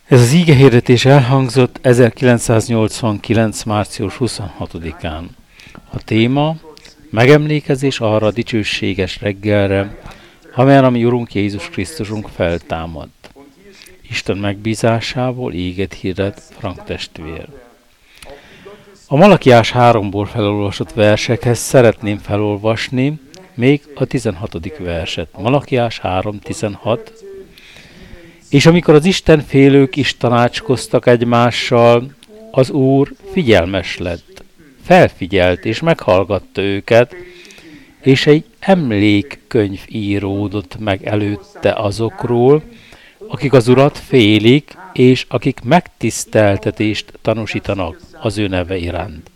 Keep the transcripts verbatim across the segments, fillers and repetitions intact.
Ez az ígehirdetés elhangzott ezerkilencszáznyolcvankilenc. március huszonhatodikán. A téma megemlékezés arra a dicsőséges reggelre, amelyen a mi Urunk Jézus Krisztusunk feltámadt. Isten megbízásából éget hirdet Frank testvér. A Malakiás háromból felolvasott versekhez szeretném felolvasni még a tizenhatodik verset. Malakiás három tizenhat. És amikor az Isten félők is tanácskoztak egymással, az Úr figyelmes lett, felfigyelt és meghallgatta őket, és egy emlékkönyv íródott meg előtte azokról, akik az Urat félik, és akik megtiszteltetést tanúsítanak az ő neve iránt.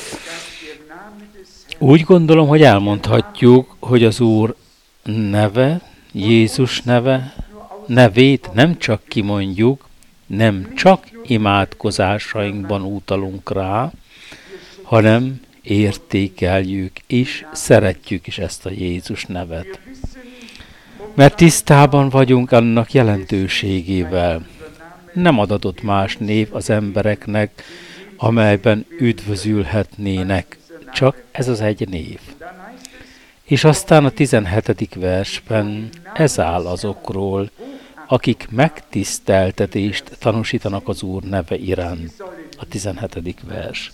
Úgy gondolom, hogy elmondhatjuk, hogy az Úr neve, Jézus neve, nevét nem csak kimondjuk, nem csak imádkozásainkban utalunk rá, hanem értékeljük is, szeretjük is ezt a Jézus nevet. Mert tisztában vagyunk annak jelentőségével. Nem adatott más név az embereknek, amelyben üdvözülhetnének, csak ez az egy név. És aztán a tizenhetedik versben ez áll azokról, akik megtiszteltetést tanúsítanak az Úr neve iránt. A tizenhetedik vers.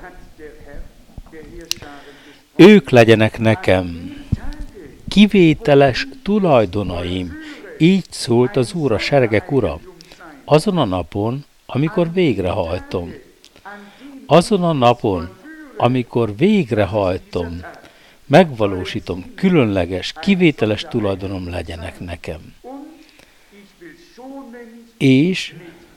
Ők legyenek nekem kivételes tulajdonaim, így szólt az Úr, a seregek Ura, azon a napon, amikor végrehajtom. Azon a napon, amikor végrehajtom, megvalósítom, különleges, kivételes tulajdonom legyenek nekem. És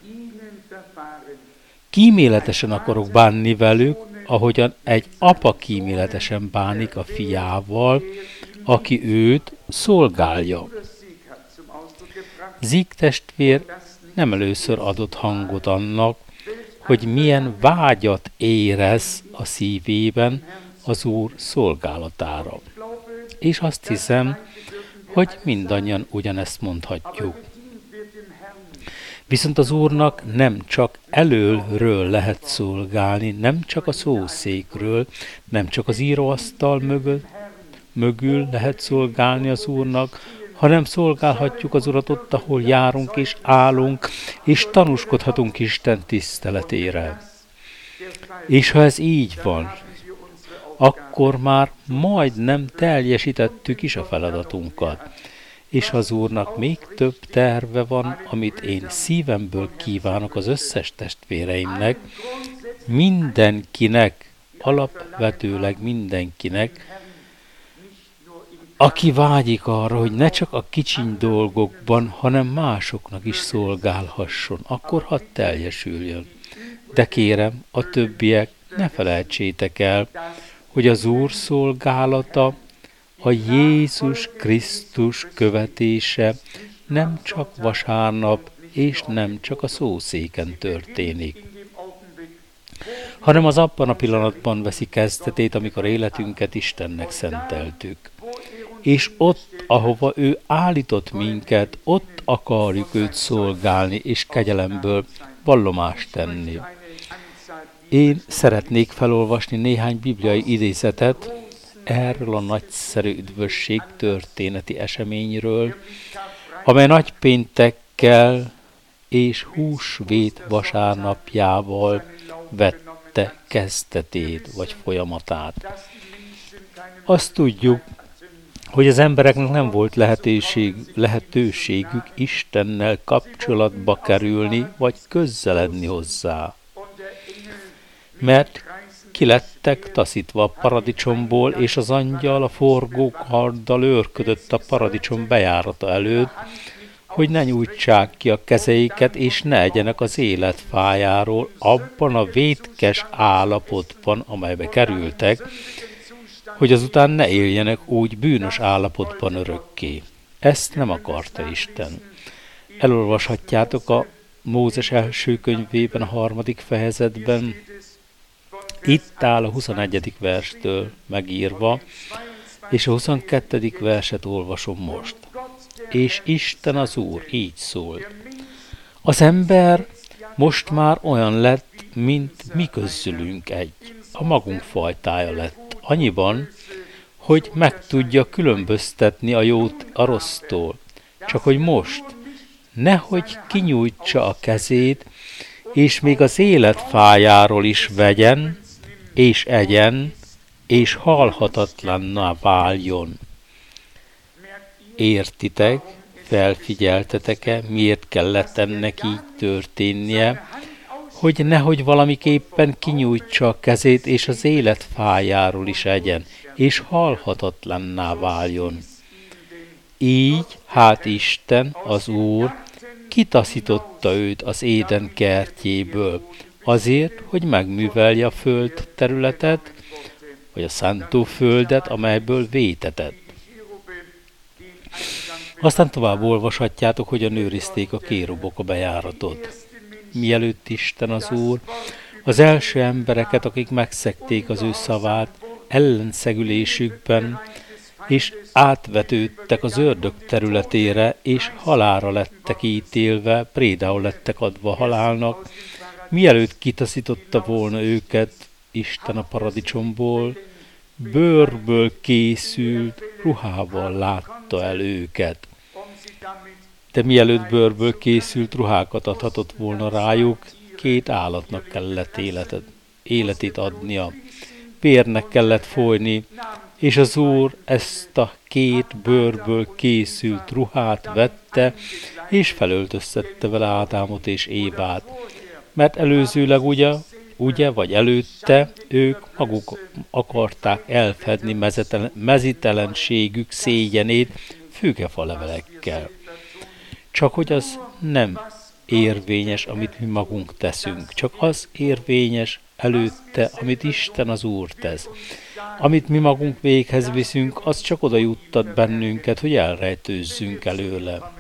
kíméletesen akarok bánni velük, ahogyan egy apa kíméletesen bánik a fiával, aki őt szolgálja. Zig testvér nem először adott hangot annak, hogy milyen vágyat érez a szívében az Úr szolgálatára. És azt hiszem, hogy mindannyian ugyanezt mondhatjuk. Viszont az Úrnak nem csak elölről lehet szolgálni, nem csak a szószékről, nem csak az íróasztal mögül, mögül lehet szolgálni az Úrnak, hanem szolgálhatjuk az Urat ott, ahol járunk és állunk, és tanúskodhatunk Isten tiszteletére. És ha ez így van, akkor már majdnem teljesítettük is a feladatunkat. És az Úrnak még több terve van, amit én szívemből kívánok az összes testvéreimnek, mindenkinek, alapvetőleg mindenkinek, aki vágyik arra, hogy ne csak a kicsiny dolgokban, hanem másoknak is szolgálhasson, akkor hadd teljesüljön. De kérem, a többiek, ne felejtsétek el, hogy az Úr szolgálata, a Jézus Krisztus követése nem csak vasárnap és nem csak a szószéken történik, hanem az abban a pillanatban veszi kezdetét, amikor életünket Istennek szenteltük. És ott, ahova ő állított minket, ott akarjuk őt szolgálni és kegyelemből vallomást tenni. Én szeretnék felolvasni néhány bibliai idézetet erről a nagyszerű üdvösség történeti eseményről, amely nagypéntekkel és húsvét vasárnapjával vette kezdetét vagy folyamatát. Azt tudjuk, hogy az embereknek nem volt lehetőség, lehetőségük Istennel kapcsolatba kerülni, vagy közeledni hozzá. Mert kilettek taszítva a paradicsomból, és az angyal a forgó karddal őrködött a paradicsom bejárata előtt, hogy ne nyújtsák ki a kezeiket, és ne egyenek az élet fájáról abban a vétkes állapotban, amelybe kerültek, hogy azután ne éljenek úgy bűnös állapotban örökké. Ezt nem akarta Isten. Elolvashatjátok a Mózes első könyvében, a harmadik fejezetben. Itt áll a huszonegyedik verstől megírva, és a huszonkettedik verset olvasom most. És Isten az Úr így szólt: Az ember most már olyan lett, mint mi közülünk egy. A magunk fajtája lett. Annyiban, hogy meg tudja különböztetni a jót a rossztól. Csak hogy most, nehogy kinyújtsa a kezét, és még az élet fájáról is vegyen, és egyen, és halhatatlanná váljon. Értitek, felfigyeltetek-e, miért kellett ennek így történnie, hogy nehogy valamiképpen kinyújtsa a kezét, és az élet fájáról is egyen, és halhatatlanná váljon. Így, hát Isten, az Úr, kitaszította őt az Éden kertjéből, azért, hogy megművelje a föld területet, vagy a szántóföldet, amelyből vétetett. Aztán tovább olvashatjátok, hogyan őrizték a kérubok a bejáratot. Mielőtt Isten az Úr az első embereket, akik megszegték az ő szavát, ellenszegülésükben, és átvetődtek az ördög területére, és halálra lettek ítélve, prédául lettek adva halálnak, mielőtt kitaszította volna őket Isten a paradicsomból, bőrből készült ruhával látta el őket. De mielőtt bőrből készült ruhákat adhatott volna rájuk, két állatnak kellett életet, életét adnia. Vérnek kellett folyni, és az Úr ezt a két bőrből készült ruhát vette, és felöltöztette vele Ádámot és Évát. Mert előzőleg ugye, ugye vagy előtte ők maguk akarták elfedni mezetelen, mezitelenségük szégyenét fügefa levelekkel. Csak hogy az nem érvényes, amit mi magunk teszünk, csak az érvényes előtte, amit Isten az Úr tesz. Amit mi magunk véghez viszünk, az csak oda juttat bennünket, hogy elrejtőzzünk előle.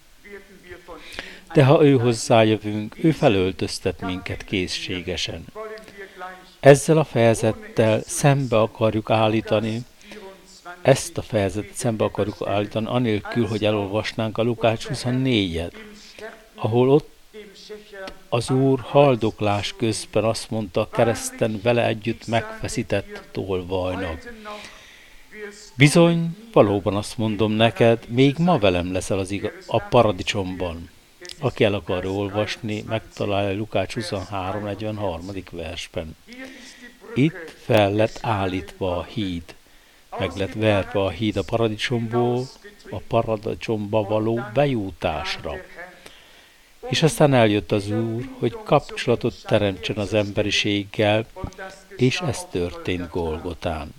De ha ő hozzájövünk, ő felöltöztet minket készségesen. Ezzel a fejezettel szembe akarjuk állítani, ezt a fejezetet szembe akarjuk állítani, anélkül, hogy elolvasnánk a Lukács huszonnégyet, ahol ott az Úr haldoklás közben azt mondta a kereszten vele együtt megfeszített tolvajnak. Bizony, valóban azt mondom neked, még ma velem leszel az igaz, a paradicsomban. Aki el akar olvasni, megtalálja Lukács huszonhárom negyvenhárom. versben. Itt fel lett állítva a híd, meg lett verve a híd a paradicsomból, a paradicsomba való bejutásra. És aztán eljött az Úr, hogy kapcsolatot teremtsen az emberiséggel, és ez történt Golgotán.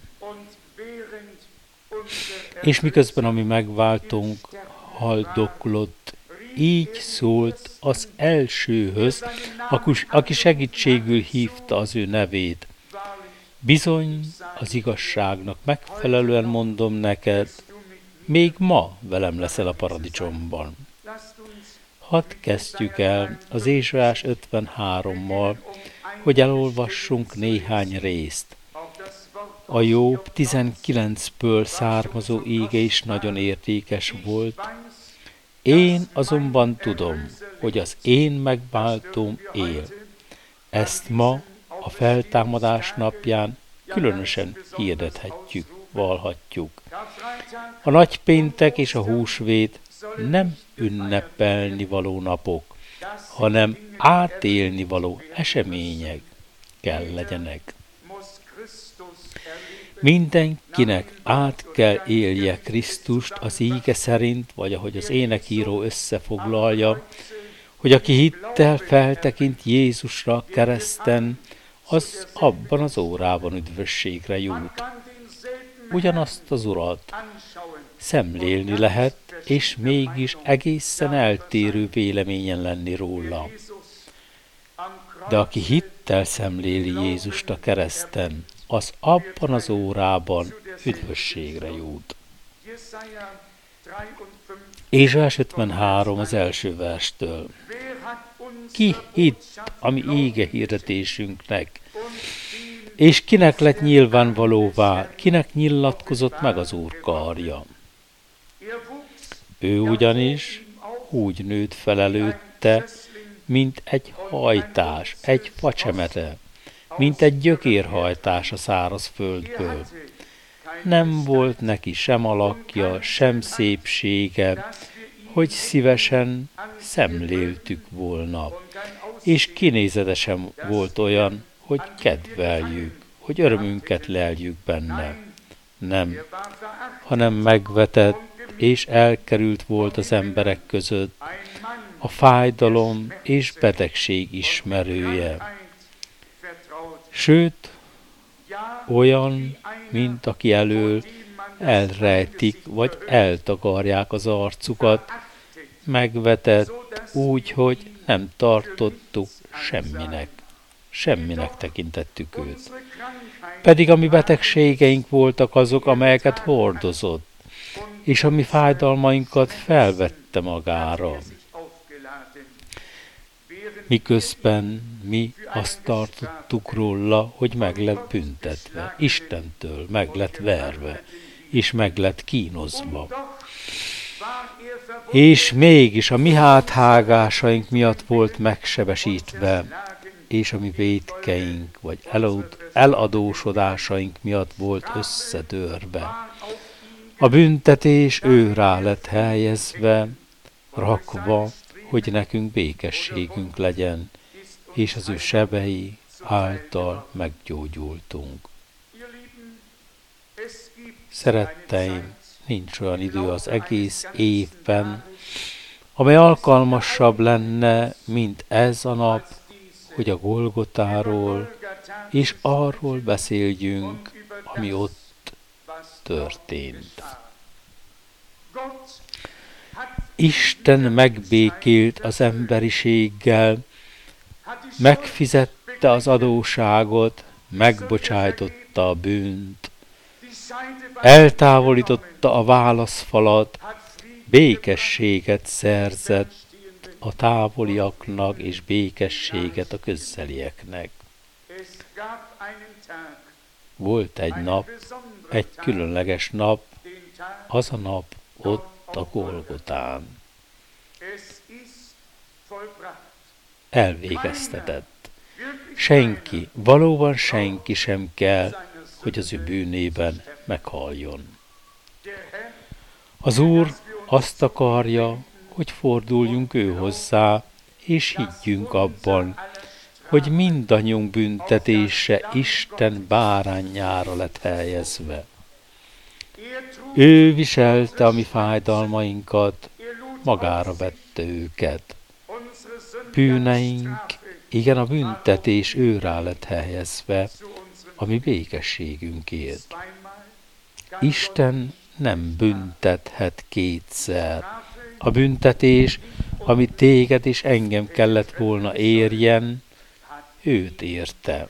És miközben a mi megváltónk haldoklott, így szólt az elsőhöz, aki segítségül hívta az ő nevét. Bizony, az igazságnak megfelelően mondom neked, még ma velem leszel a paradicsomban. Hadd kezdjük el az Ézsaiás ötvenhárommal, hogy elolvassunk néhány részt. A Jobb tizenkilencből származó ége is nagyon értékes volt. Én azonban tudom, hogy az én megváltóm él. Ezt ma, a feltámadás napján különösen hirdethetjük, vallhatjuk. A nagypéntek és a húsvét nem ünnepelni való napok, hanem átélni való események kell legyenek. Mindenkinek át kell élje Krisztust az íge szerint, vagy ahogy az énekíró összefoglalja, hogy aki hittel feltekint Jézusra a kereszten, az abban az órában üdvösségre jut. Ugyanazt az Urat szemlélni lehet, és mégis egészen eltérő véleményen lenni róla. De aki hittel szemléli Jézust a kereszten, az abban az órában üdvösségre jut. Ézsaiás ötvenhárom az első verstől. Ki hitt a mi ége hirdetésünknek, és kinek lett nyilvánvalóvá, kinek nyilatkozott meg az Úr karja. Ő ugyanis úgy nőtt fel előtte, mint egy hajtás, egy facsemete, mint egy gyökérhajtás a száraz földből. Nem volt neki sem alakja, sem szépsége, hogy szívesen szemléltük volna, és kinézete sem volt olyan, hogy kedveljük, hogy örömünket leljük benne. Nem, hanem megvetett és elkerült volt az emberek között, a fájdalom és betegség ismerője. Sőt, olyan, mint aki elől elrejtik vagy eltakarják az arcukat, megvetett úgy, hogy nem tartottuk semminek, semminek tekintettük őt. Pedig a mi betegségeink voltak azok, amelyeket hordozott, és a mi fájdalmainkat felvette magára. Miközben mi azt tartottuk róla, hogy meg lett büntetve, Istentől meg lett verve, és meg lett kínozva. És mégis a mi háthágásaink miatt volt megsebesítve, és a mi vétkeink, vagy eladósodásaink miatt volt összedörve. A büntetés ő rá lett helyezve, rakva, hogy nekünk békességünk legyen, és az ő sebei által meggyógyultunk. Szeretteim, nincs olyan idő az egész évben, amely alkalmasabb lenne, mint ez a nap, hogy a Golgotáról és arról beszéljünk, ami ott történt. Isten megbékélt az emberiséggel, megfizette az adóságot, megbocsájtotta a bűnt, eltávolította a válaszfalat, békességet szerzett a távoliaknak és békességet a közelieknek. Volt egy nap, egy különleges nap, az a nap ott a Golgotán. Elvégeztetett. Senki, valóban senki sem kell, hogy az ő bűnében meghaljon. Az Úr azt akarja, hogy forduljunk ő hozzá, és higgyünk abban, hogy mindannyiunk büntetése Isten bárányára lett helyezve. Ő viselte a mi fájdalmainkat, magára vette őket. Bűneink, igen, a büntetés ő rá lett helyezve, a mi békességünkért. Isten nem büntethet kétszer. A büntetés, ami téged és engem kellett volna érjen, őt érte.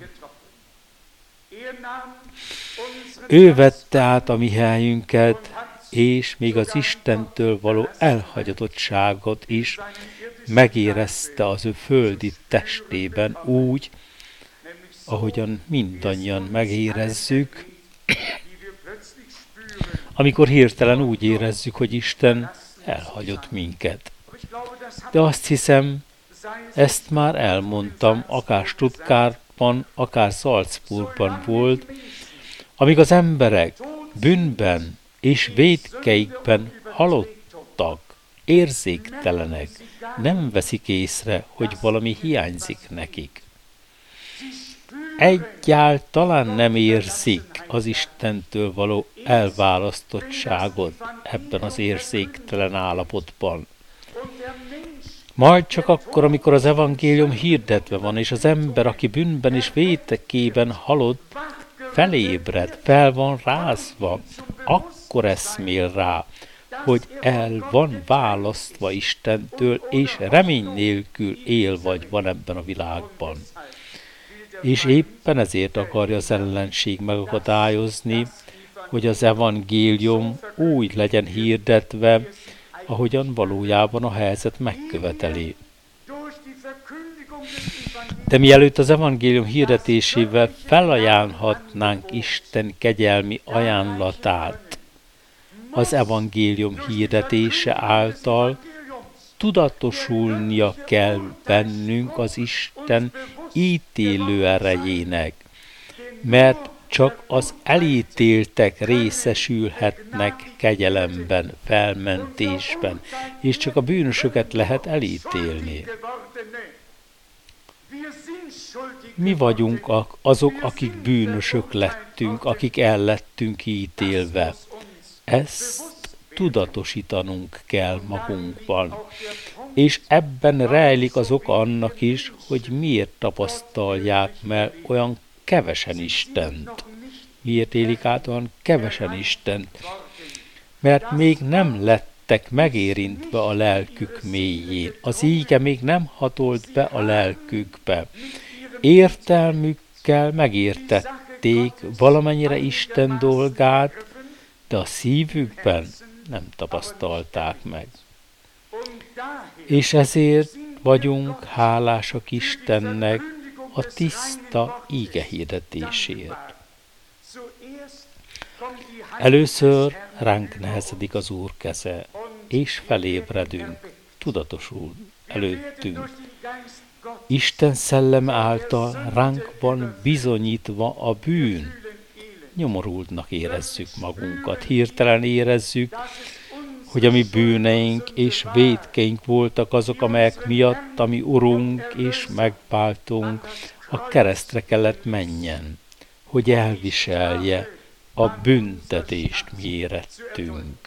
Ő vette át a mi helyünket, és még az Istentől való elhagyatottságot is megérezte az ő földi testében úgy, ahogyan mindannyian megérezzük, amikor hirtelen úgy érezzük, hogy Isten elhagyott minket. De azt hiszem, ezt már elmondtam, akár Stuttgartban, akár Salzburgban volt, amíg az emberek bűnben és vétkeikben halottak, érzéktelenek, nem veszik észre, hogy valami hiányzik nekik. Egyáltalán nem érzik az Istentől való elválasztottságot ebben az érzéktelen állapotban. Majd csak akkor, amikor az evangélium hirdetve van, és az ember, aki bűnben és vétkében halott, felébred, fel van rázva, akkor eszmél rá, hogy el van választva Istentől, és remény nélkül él vagy van ebben a világban. És éppen ezért akarja az ellenség megakadályozni, hogy az evangélium úgy legyen hirdetve, ahogyan valójában a helyzet megköveteli. De mielőtt az evangélium hirdetésével felajánlhatnánk Isten kegyelmi ajánlatát, az evangélium hirdetése által tudatosulnia kell bennünk az Isten ítélő erejének, mert csak az elítéltek részesülhetnek kegyelemben, felmentésben, és csak a bűnösöket lehet elítélni. Mi vagyunk azok, akik bűnösök lettünk, akik el lettünk ítélve. Ezt tudatosítanunk kell magunkban. És ebben rejlik az oka annak is, hogy miért tapasztalják meg olyan kevesen Istent. Miért élik át olyan kevesen Istent? Mert még nem lettek megérintve a lelkük mélyén. Az íge még nem hatolt be a lelkükbe. Értelmükkel megértették valamennyire Isten dolgát, de a szívükben nem tapasztalták meg. És ezért vagyunk hálásak Istennek a tiszta íge hirdetésért. Először ránk nehezedik az Úr keze, és felébredünk, tudatosul előttünk. Isten szelleme által ránk van bizonyítva a bűn. Nyomorultnak érezzük magunkat, hirtelen érezzük, hogy a mi bűneink és vétkeink voltak azok, amelyek miatt a mi Urunk és megváltunk a keresztre kellett menjen, hogy elviselje a büntetést mi érettünk.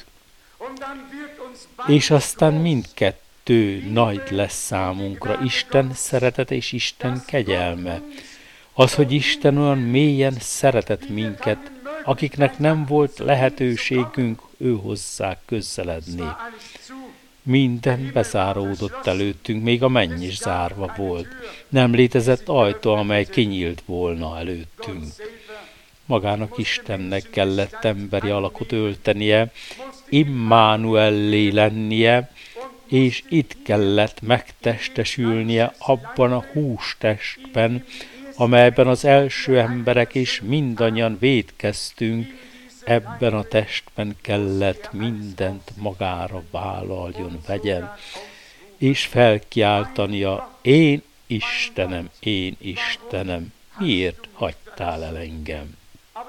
És aztán mindkettő nagy lesz számunkra, Isten szeretete és Isten kegyelme. Az, hogy Isten olyan mélyen szeretett minket, akiknek nem volt lehetőségünk ő hozzá közeledni. Minden bezáródott előttünk, még a menny is zárva volt. Nem létezett ajtó, amely kinyílt volna előttünk. Magának Istennek kellett emberi alakot öltenie, Immanuellé lennie, és itt kellett megtestesülnie abban a hústestben, amelyben az első emberek is mindannyian vétkeztünk, ebben a testben kellett mindent magára vállaljon, vegyen, és felkiáltania, én Istenem, én Istenem, miért hagytál el engem?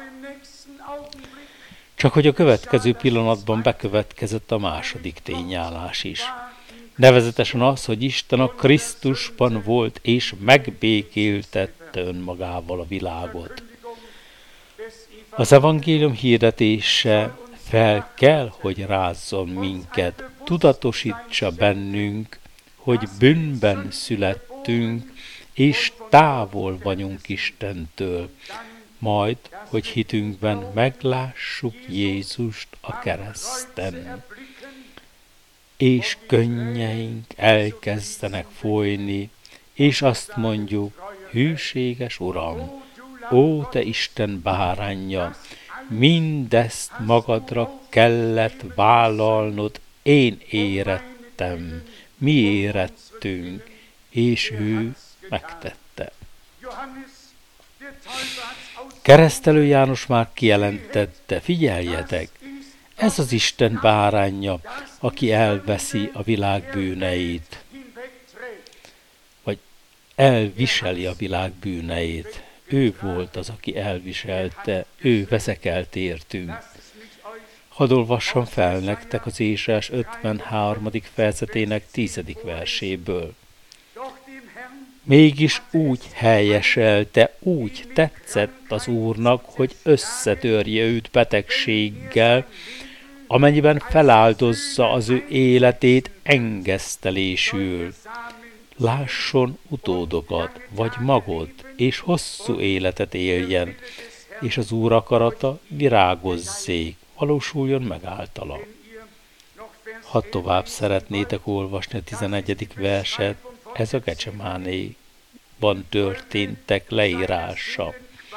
Csak hogy a következő pillanatban bekövetkezett a második tényállás is. Nevezetesen az, hogy Isten a Krisztusban volt, és megbékéltette önmagával a világot. Az evangélium hirdetése fel kell, hogy rázzon minket, tudatosítsa bennünk, hogy bűnben születtünk, és távol vagyunk Istentől, majd, hogy hitünkben meglássuk Jézust a kereszten. És könnyeink elkezdenek folyni, és azt mondjuk, hűséges Uram, ó, te Isten báránja, mindezt magadra kellett vállalnod, én érettem, mi érettünk, és ő megtette. Keresztelő János már kijelentette, figyeljetek, ez az Isten báránja, aki elveszi a világ bűneit, vagy elviseli a világ bűneit. Ő volt az, aki elviselte, ő vezekelt értünk. Hadd olvassam fel nektek az Ézsaiás ötvenháromadik fejezetének tizedik verséből. Mégis úgy helyeselte, úgy tetszett az Úrnak, hogy összetörje őt betegséggel, amennyiben feláldozza az ő életét engesztelésül. Lásson utódokat, vagy magot, és hosszú életet éljen, és az Úr akarata virágozzék, valósuljon meg általa. Ha tovább szeretnétek olvasni a tizenegyedik verset, ez a Gecsemánéban történtek leírása.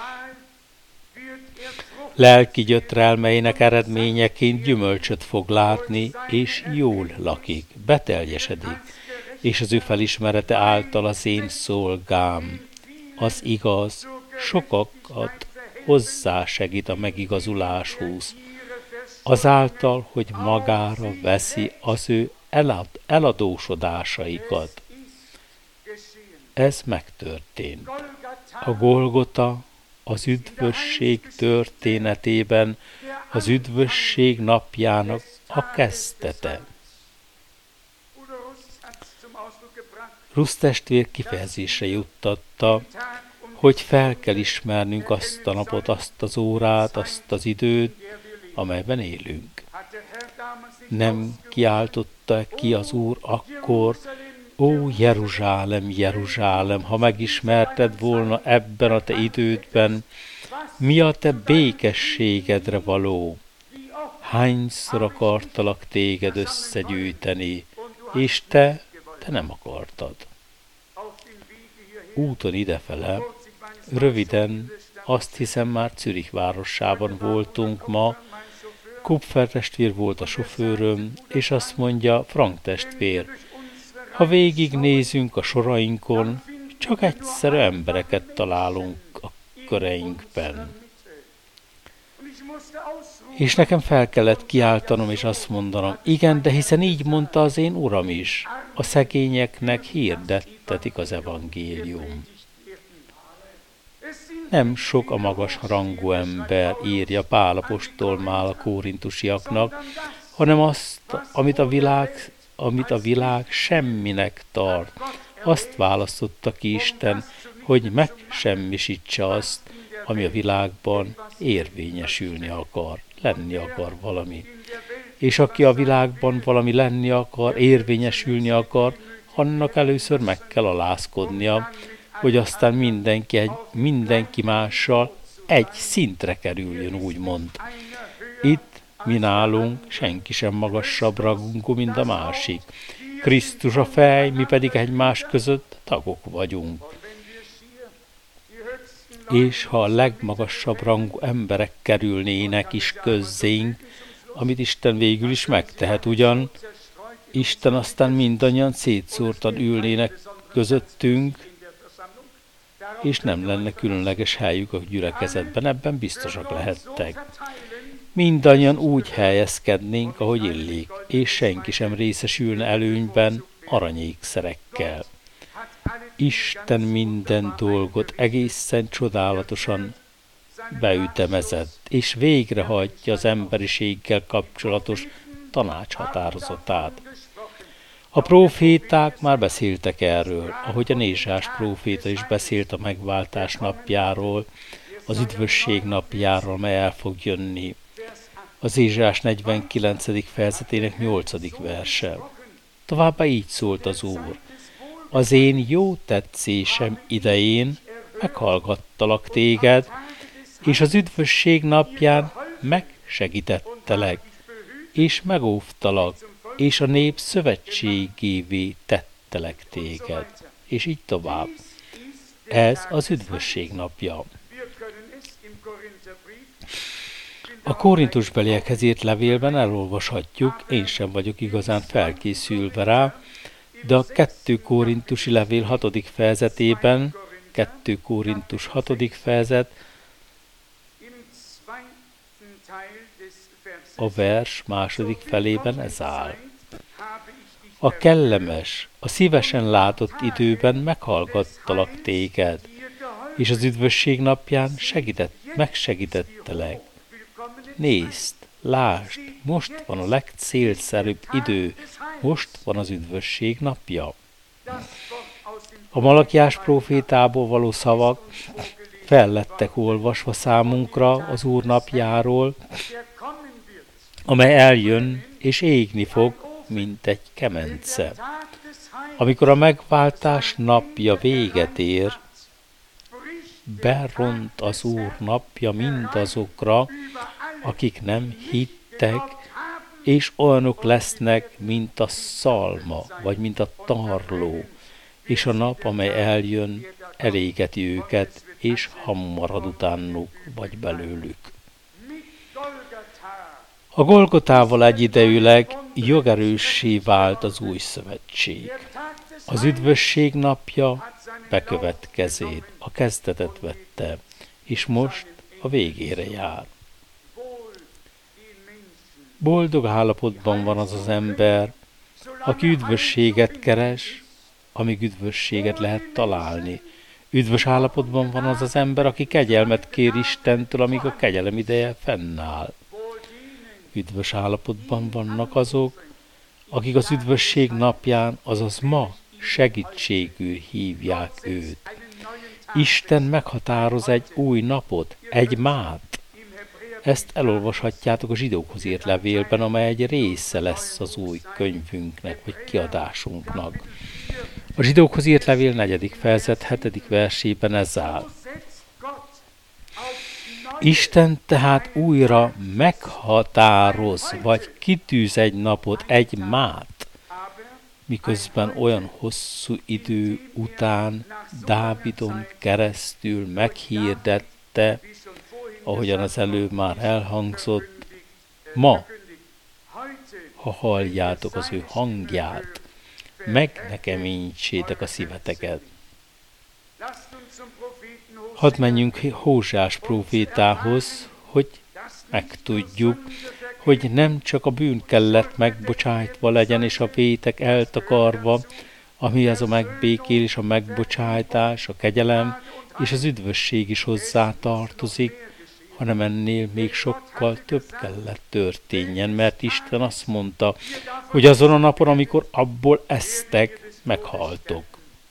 Lelki gyötrelmeinek eredményeként gyümölcsöt fog látni, és jól lakik, beteljesedik, és az ő felismerete által az én szolgám, az igaz, sokakat hozzásegít a megigazuláshoz, azáltal, hogy magára veszi az ő elad, eladósodásaikat. Ez megtörtént. A Golgota az üdvösség történetében az üdvösség napjának a kezdete. Rusz testvér kifejezésre juttatta, hogy fel kell ismernünk azt a napot, azt az órát, azt az időt, amelyben élünk. Nem kiáltotta ki az Úr akkor, ó Jeruzsálem, Jeruzsálem, ha megismerted volna ebben a te idődben, mi a te békességedre való? Hányszor akartalak téged összegyűjteni, és te, te nem akartad. Úton idefele, röviden, azt hiszem már Zürich városában voltunk ma, Kupfer testvér volt a sofőröm, és azt mondja, Frank testvér, ha végignézünk a sorainkon, csak egyszerű embereket találunk a köreinkben. És nekem fel kellett kiáltanom, és azt mondanom, igen, de hiszen így mondta az én Uram is, a szegényeknek hirdettetik az evangélium. Nem sok a magas rangú ember, írja Pál apostol már a korintusiaknak, hanem azt, amit a világ, amit a világ semminek tart. Azt választotta ki Isten, hogy megsemmisítse azt, ami a világban érvényesülni akar, lenni akar valami. És aki a világban valami lenni akar, érvényesülni akar, annak először meg kell alázkodnia, hogy aztán mindenki, egy, mindenki mással egy szintre kerüljön, úgymond. Itt mi nálunk senki sem magasabb rangú, mint a másik. Krisztus a fej, mi pedig egymás között tagok vagyunk. És ha a legmagasabb rangú emberek kerülnének is közzénk, amit Isten végül is megtehet ugyan, Isten aztán mindannyian szétszórtan ülnének közöttünk, és nem lenne különleges helyük a gyülekezetben, ebben biztosak lehettek. Mindannyian úgy helyezkednénk, ahogy illik, és senki sem részesülne előnyben aranyékszerekkel. Isten minden dolgot egészen csodálatosan beütemezett, és végrehajtja az emberiséggel kapcsolatos tanácshatározatát. A próféták már beszéltek erről, ahogy a Nézsás próféta is beszélt a megváltás napjáról, az üdvösség napjáról, mely el fog jönni. Az Ézsaiás negyvenkilencedik fejezetének nyolcadik verse. Továbbá így szólt az Úr. Az én jó tetszésem idején meghallgattalak téged, és az üdvösség napján megsegítettelek, és megóvtalak, és a nép szövetségévé tettelek téged. És így tovább. Ez az üdvösség napja. A korintusbeliekhez írt levélben elolvashatjuk, én sem vagyok igazán felkészülve rá, de a kettő korintusi levél hatodik fejezetében, kettő Korintus hatodik fejezet, a vers második felében ez áll. A kellemes, a szívesen látott időben meghallgattalak téged, és az üdvösség napján segített, megsegítettelek. Nézd, lásd, most van a legcélszerűbb idő, most van az üdvösség napja. A Malakiás prófétából való szavak fel lettek olvasva számunkra az Úr napjáról, amely eljön és égni fog, mint egy kemence. Amikor a megváltás napja véget ér, beront az Úr napja mindazokra, akik nem hittek, és olyanok lesznek, mint a szalma, vagy mint a tarló, és a nap, amely eljön, elégeti őket, és hamu marad utánuk, vagy belőlük. A Golgotával egyidejűleg jogerőssé vált az új szövetség. Az üdvösség napja bekövetkezét, a kezdetet vette, és most a végére jár. Boldog állapotban van az az ember, aki üdvösséget keres, amíg üdvösséget lehet találni. Üdvös állapotban van az az ember, aki kegyelmet kér Istentől, amíg a kegyelem ideje fennáll. Üdvös állapotban vannak azok, akik az üdvösség napján, azaz ma segítségül hívják őt. Isten meghatároz egy új napot, egy mát. Ezt elolvashatjátok a Zsidókhoz írt levélben, amely egy része lesz az új könyvünknek, vagy kiadásunknak. A Zsidókhoz írt levél negyedik fejezet hetedik versében ez áll. Isten tehát újra meghatároz, vagy kitűz egy napot, egy mát, miközben olyan hosszú idő után Dávidon keresztül meghirdette, ahogyan az előbb már elhangzott, ma, ha halljátok az ő hangját, meg ne keményítsétek a szíveteket. Hadd menjünk Hóseás prófétához, hogy megtudjuk, hogy nem csak a bűn kellett megbocsájtva legyen, és a vétek eltakarva, ami az a megbékélés, a megbocsájtás, a kegyelem és az üdvösség is hozzá tartozik, hanem ennél még sokkal több kellett történjen, mert Isten azt mondta, hogy azon a napon, amikor abból esztek, meghaltok.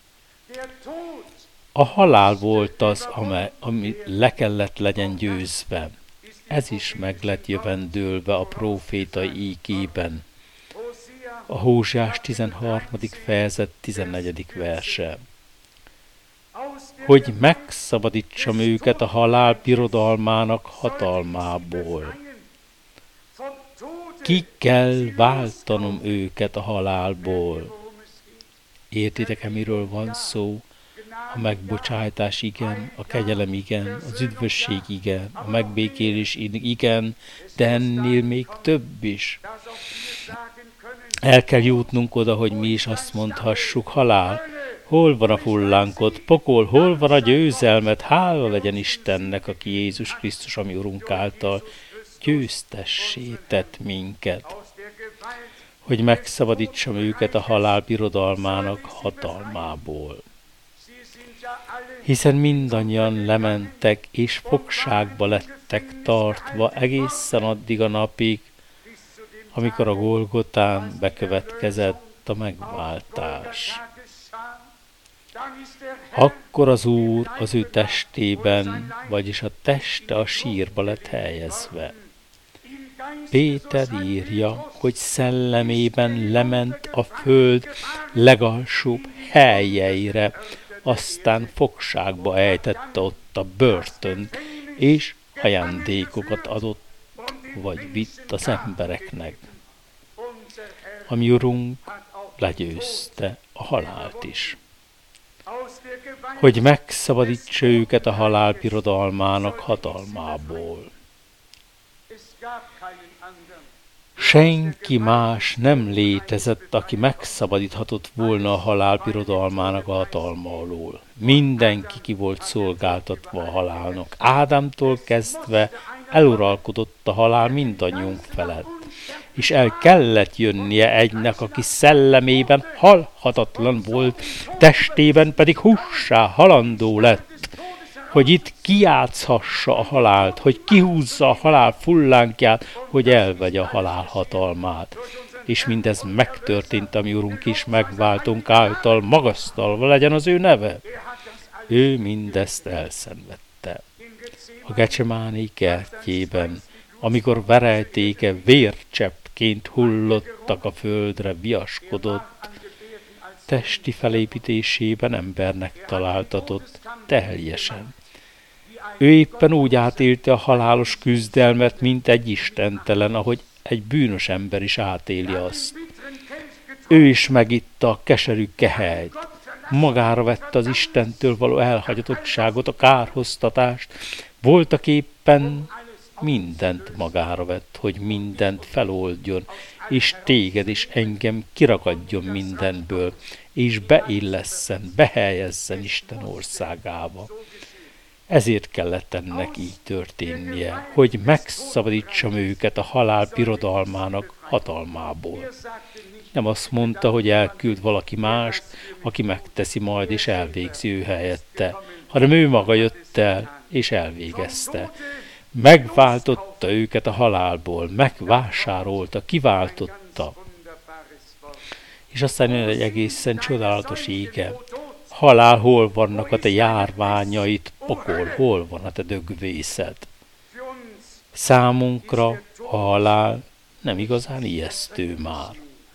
A halál volt az, amely, ami le kellett legyen győzve. Ez is meg lett jövendőlve a prófétai ígében. A Hóseás tizenharmadik fejezet tizennegyedik verse. Hogy megszabadítsam őket a halál birodalmának hatalmából. Ki kell váltanom őket a halálból. Értitek-e, miről van szó? A megbocsájtás igen, a kegyelem igen, az üdvösség igen, a megbékélés igen, de ennél még több is. El kell jutnunk oda, hogy mi is azt mondhassuk, halál, hol van a fullánkod, pokol, hol van a győzelmet, hála legyen Istennek, aki Jézus Krisztus, ami Urunk által győztessé tett minket, hogy megszabadítsam őket a halál birodalmának hatalmából. Hiszen mindannyian lementek és fogságba lettek tartva egészen addig a napig, amikor a Golgotán bekövetkezett a megváltás. Akkor az Úr az ő testében, vagyis a teste a sírba lett helyezve. Péter írja, hogy szellemében lement a föld legalsóbb helyeire, aztán fogságba ejtette ott a börtönt, és ajándékokat adott, vagy vitt az embereknek. A mi Urunk legyőzte a halált is, hogy megszabadítsa őket a halál birodalmának hatalmából. Senki más nem létezett, aki megszabadíthatott volna a halál birodalmának a hatalma alól. Mindenki ki volt szolgáltatva a halálnak. Ádámtól kezdve eluralkodott a halál mindannyiunk felett. És el kellett jönnie egynek, aki szellemében halhatatlan volt, testében pedig hússá halandó lett, hogy itt kijátszhassa a halált, hogy kihúzza a halál fullánkját, hogy elvegye a halál hatalmát. És mindez megtörtént, ami Urunk is megváltunk által, magasztalva legyen az ő neve. Ő mindezt elszenvedte. A Gecsemáné kertjében, amikor verejtéke vércseppként hullottak a földre, viaskodott, testi felépítésében embernek találtatott teljesen. Ő éppen úgy átélte a halálos küzdelmet, mint egy istentelen, ahogy egy bűnös ember is átéli azt. Ő is megitta a keserű kehelyt, magára vette az Istentől való elhagyatottságot, a kárhoztatást, voltak éppen mindent magára vett, hogy mindent feloldjon, és téged és engem kiragadjon mindenből, és beillesszen, behelyezzen Isten országába. Ezért kellett ennek így történnie, hogy megszabadítsam őket a halál birodalmának hatalmából. Nem azt mondta, hogy elküld valaki mást, aki megteszi majd és elvégzi ő helyette, hanem ő maga jött el és elvégezte. Megváltotta őket a halálból, megvásárolta, kiváltotta. És aztán jön egy egészen csodálatos íge. Halál, hol vannak a te járványait, pokol, hol van a te dögvészed? Számunkra a halál nem igazán ijesztő már.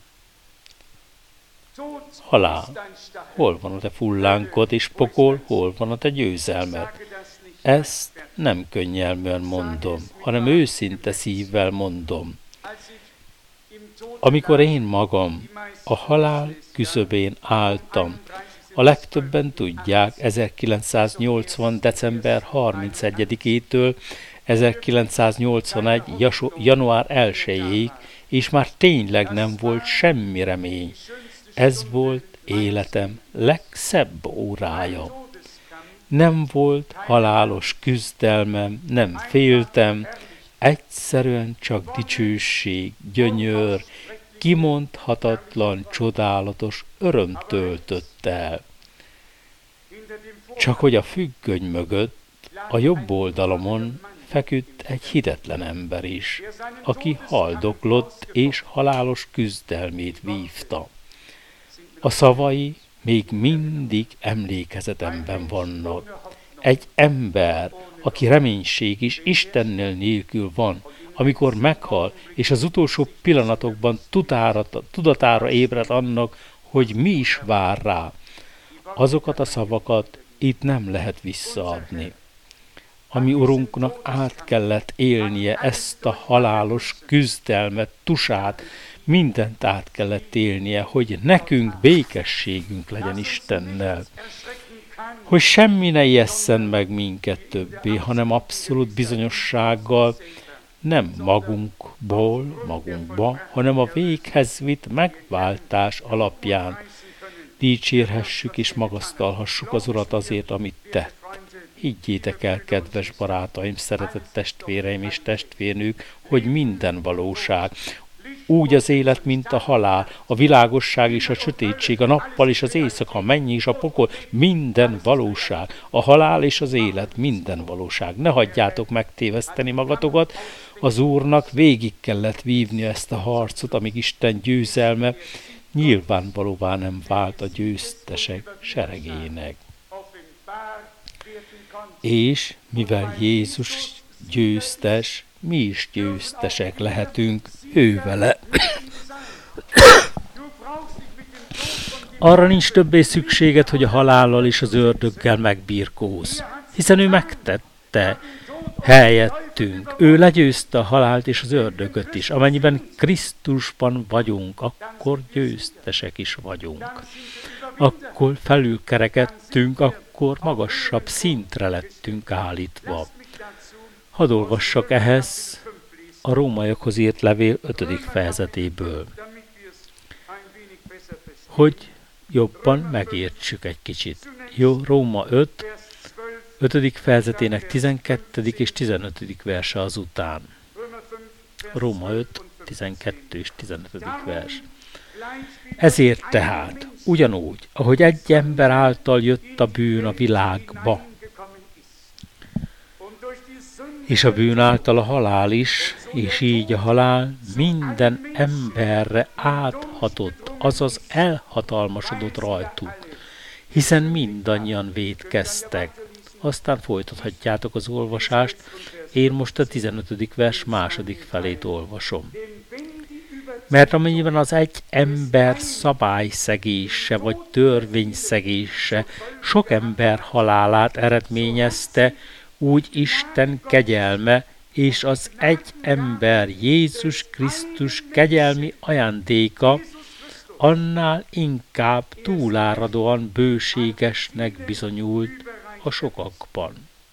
Halál, hol van a te fullánkod, és pokol, hol van a te győzelmed? Ezt nem könnyelműen mondom, hanem őszinte szívvel mondom. Amikor én magam a halál küszöbén álltam, a legtöbben tudják, ezerkilencszáznyolcvan. december harmincegyedikétől ezerkilencszáznyolcvanegy. január elsejéig, és már tényleg nem volt semmi remény. Ez volt életem legszebb órája. Nem volt halálos küzdelmem, nem féltem, egyszerűen csak dicsőség, gyönyör, kimondhatatlan, csodálatos öröm töltött el. Csak hogy a függöny mögött, a jobb oldalamon feküdt egy hitetlen ember is, aki haldoklott és halálos küzdelmét vívta. A szavai még mindig emlékezetemben vannak. Egy ember, aki reménység és Istennél nélkül van, amikor meghal, és az utolsó pillanatokban tudára, tudatára ébred annak, hogy mi is vár rá. Azokat a szavakat itt nem lehet visszaadni. A mi Urunknak át kellett élnie ezt a halálos küzdelmet, tusát, mindent át kellett élnie, hogy nekünk békességünk legyen Istennel. Hogy semmi ne ijesszen meg minket többé, hanem abszolút bizonyossággal, nem magunkból, magunkba, hanem a véghez vitt megváltás alapján dicsérhessük és magasztalhassuk az Urat azért, amit tett. Higgyétek el, kedves barátaim, szeretett testvéreim és testvérnők, hogy minden valóság, úgy az élet, mint a halál, a világosság és a sötétség, a nappal és az éjszaka, a menny és a pokol, minden valóság, a halál és az élet, minden valóság. Ne hagyjátok megtéveszteni magatokat, az Úrnak végig kellett vívni ezt a harcot, amíg Isten győzelme nyilvánvalóvá nem vált a győztesek seregének. És mivel Jézus győztes, mi is győztesek lehetünk ő vele. Arra nincs többé szükséged, hogy a halállal és az ördöggel megbirkózz, hiszen ő megtette helyettünk. Ő legyőzte a halált és az ördögöt is. Amennyiben Krisztusban vagyunk, akkor győztesek is vagyunk. Akkor felülkerekedtünk, akkor magasabb szintre lettünk állítva. Hadd olvassak ehhez a Rómaiakhoz írt levél ötödik fejezetéből, hogy jobban megértsük egy kicsit. Jó, Róma öt, ötödik fejezetének tizenkettedik és tizenötödik verse azután. Róma öt, tizenkettő és tizenötödik vers. Ezért tehát, ugyanúgy, ahogy egy ember által jött a bűn a világba, és a bűn által a halál is, és így a halál minden emberre áthatott, azaz elhatalmasodott rajtuk, hiszen mindannyian vétkeztek. Aztán folytathatjátok az olvasást, én most a tizenötödik vers második felét olvasom. Mert amennyiben az egy ember szabályszegése vagy törvényszegése sok ember halálát eredményezte, úgy Isten kegyelme és az egy ember Jézus Krisztus kegyelmi ajándéka annál inkább túláradóan bőségesnek bizonyult a sokakban.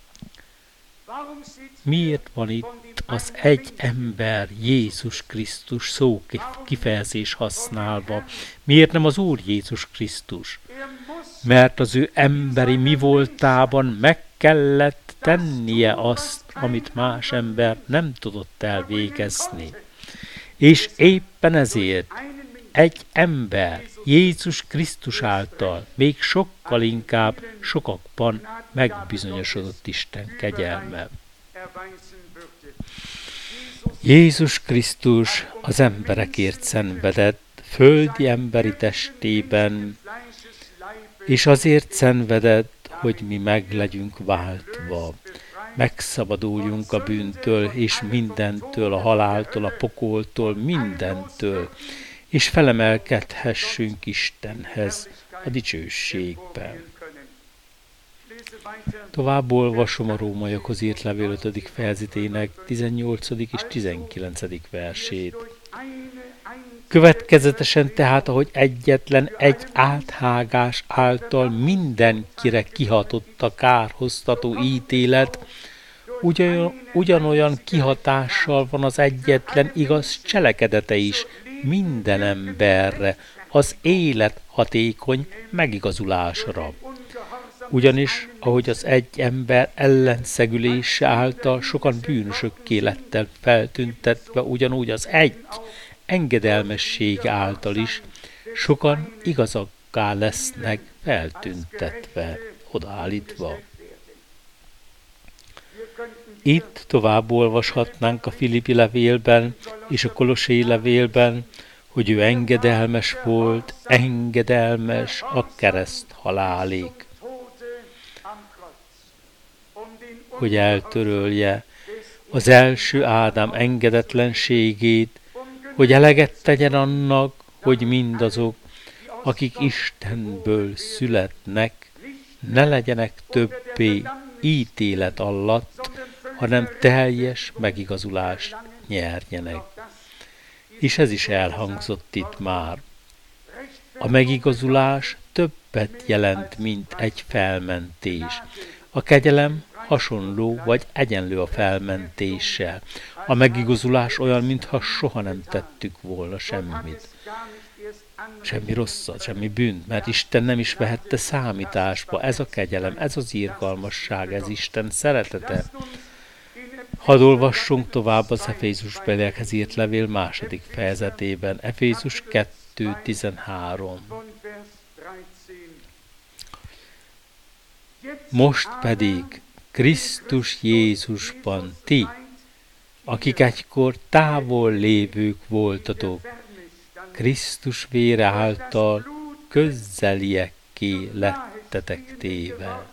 Miért van itt az egy ember Jézus Krisztus szó kifejezés használva? Miért nem az Úr Jézus Krisztus? Mert az ő emberi mi voltában meg kellett tennie azt, amit más ember nem tudott elvégezni. És éppen ezért egy ember Jézus Krisztus által még sokkal inkább sokakban megbizonyosodott Isten kegyelme. Jézus Krisztus az emberekért szenvedett, földi emberi testében, és azért szenvedett, hogy mi meg legyünk váltva, megszabaduljunk a bűntől és mindentől, a haláltól, a pokoltól, mindentől, és felemelkedhessünk Istenhez a dicsőségben. Tovább olvasom a Rómaiakhoz írt levél ötödik fejezetének tizennyolcadik és tizenkilencedik versét. Következetesen tehát, ahogy egyetlen egy áthágás által mindenkire kihatott a kárhoztató ítélet, ugyan, ugyanolyan kihatással van az egyetlen igaz cselekedete is minden emberre, az élet hatékony megigazulásra. Ugyanis, ahogy az egy ember ellenszegülése által sokan bűnösökké lettek feltüntetve, ugyanúgy az egy engedelmesség által is sokan igazakká lesznek feltüntetve, odaállítva. Itt tovább olvashatnánk a Filippi levélben és a Kolossé levélben, hogy ő engedelmes volt, engedelmes a kereszt halálig, hogy eltörölje az első Ádám engedetlenségét, hogy eleget tegyen annak, hogy mindazok, akik Istenből születnek, ne legyenek többé ítélet alatt, hanem teljes megigazulást nyerjenek. És ez is elhangzott itt már. A megigazulás többet jelent, mint egy felmentés. A kegyelem hasonló vagy egyenlő a felmentéssel. A megigazulás olyan, mintha soha nem tettük volna semmit. Semmi rosszat, semmi bűnt, mert Isten nem is vehette számításba. Ez a kegyelem, ez az irgalmasság, ez Isten szeretete. Hadd olvassunk tovább az Efézusbeliekhez írt levél második fejezetében, Efézus kettő tizenhárom. Most pedig Krisztus Jézusban ti, akik egykor távol lévők voltatok, Krisztus vére által közzeliekké lettetek téve.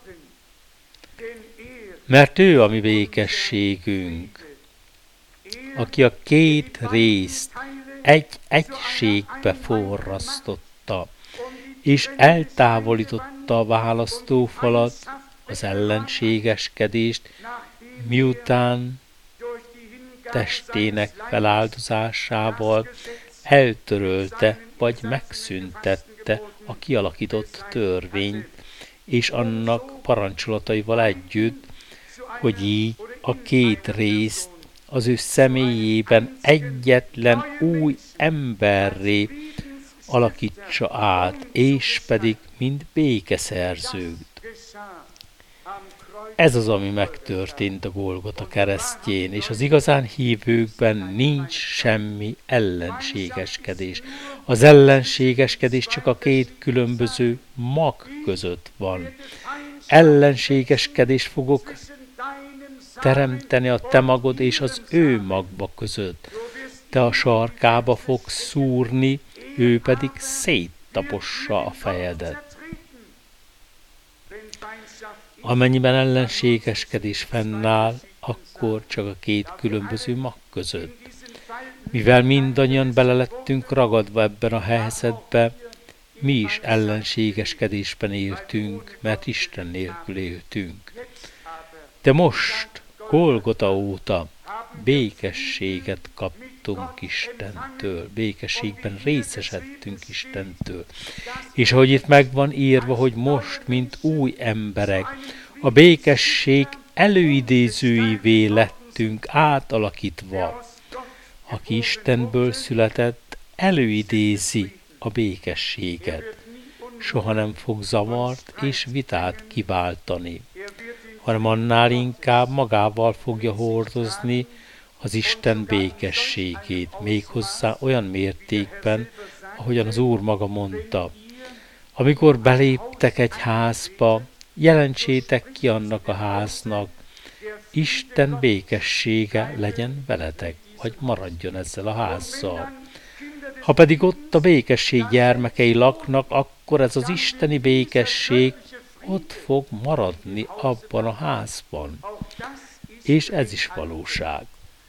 Mert ő a mi békességünk, aki a két részt egy egységbe forrasztotta, és eltávolította a választófalat, az ellenségeskedést, miután testének feláldozásával eltörölte vagy megszüntette a kialakított törvényt, és annak parancsolataival együtt, hogy így a két részt az ő személyében egyetlen új emberré alakítsa át, és pedig mind békeszerzőt. Ez az, ami megtörtént a Golgota keresztjén, és az igazán hívőkben nincs semmi ellenségeskedés. Az ellenségeskedés csak a két különböző mag között van. Ellenségeskedés fogok teremteni a te magod és az ő magba között. Te a sarkába fogsz szúrni, ő pedig széttapossa a fejedet. Amennyiben ellenségeskedés fennáll, akkor csak a két különböző mag között. Mivel mindannyian belelettünk ragadva ebben a helyzetbe, mi is ellenségeskedésben éltünk, mert Isten nélkül éltünk. De most, Golgota óta békességet kaptunk Istentől, békességben részesedtünk Istentől. És ahogy itt meg van írva, hogy most, mint új emberek, a békesség előidézőivé lettünk átalakítva. Aki Istenből született, előidézi a békességet. Soha nem fog zavart és vitát kiváltani, hanem annál inkább magával fogja hordozni az Isten békességét, méghozzá olyan mértékben, ahogyan az Úr maga mondta. Amikor beléptek egy házba, jelentsétek ki annak a háznak, Isten békessége legyen veletek, vagy maradjon ezzel a házzal. Ha pedig ott a békesség gyermekei laknak, akkor ez az isteni békesség ott fog maradni abban a házban. És ez is valóság.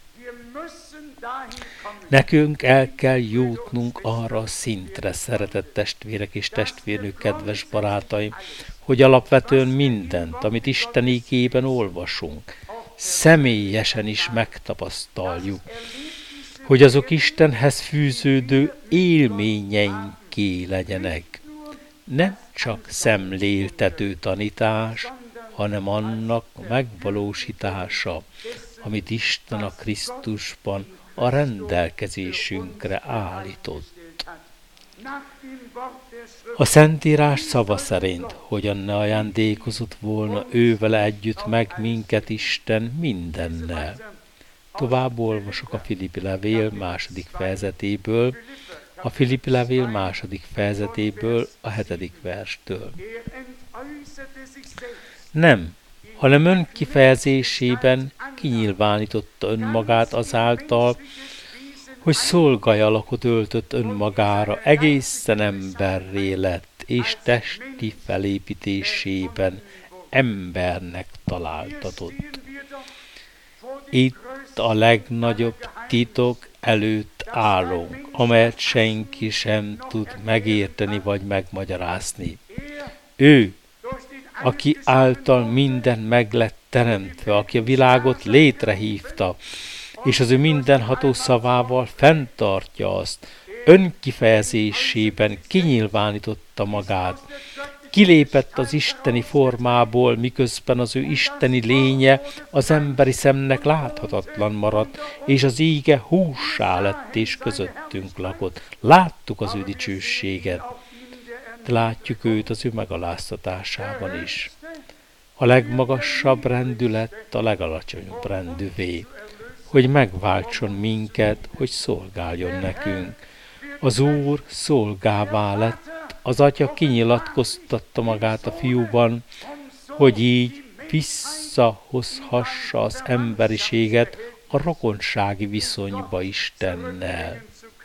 Nekünk el kell jutnunk arra a szintre, szeretett testvérek és testvérnők, kedves barátaim, hogy alapvetően mindent, amit Isten igében olvasunk, személyesen is megtapasztaljuk, hogy azok Istenhez fűződő élményeinké legyenek. Nem csak szemléltető tanítás, hanem annak a megvalósítása, amit Isten a Krisztusban a rendelkezésünkre állított. A Szentírás szava szerint, hogyan ne ajándékozott volna ő vele együtt meg minket Isten mindennel. Tovább olvasok a Filippi levél második fejezetéből, a Filippi levél második fejezetéből, a hetedik verstől. Nem, hanem önkifejezésében kinyilvánította önmagát azáltal, hogy szolgai alakot öltött önmagára, egészen emberré lett, és testi felépítésében embernek találtatott. Itt a legnagyobb titok előtt állunk, amelyet senki sem tud megérteni vagy megmagyarázni. Ő, aki által minden meg lett teremtve, aki a világot létrehívta, és az ő mindenható szavával fenntartja azt, önkifejezésében kinyilvánította magát, kilépett az isteni formából, miközben az ő isteni lénye az emberi szemnek láthatatlan maradt, és az íge hússá lett és közöttünk lakott. Láttuk az ő dicsőséget, de látjuk őt az ő megaláztatásában is. A legmagasabb rendű lett a legalacsonyabb rendűvé, hogy megváltson minket, hogy szolgáljon nekünk. Az Úr szolgává lett, az Atya kinyilatkoztatta magát a Fiúban, hogy így visszahozhassa az emberiséget a rokonsági viszonyba Istennel.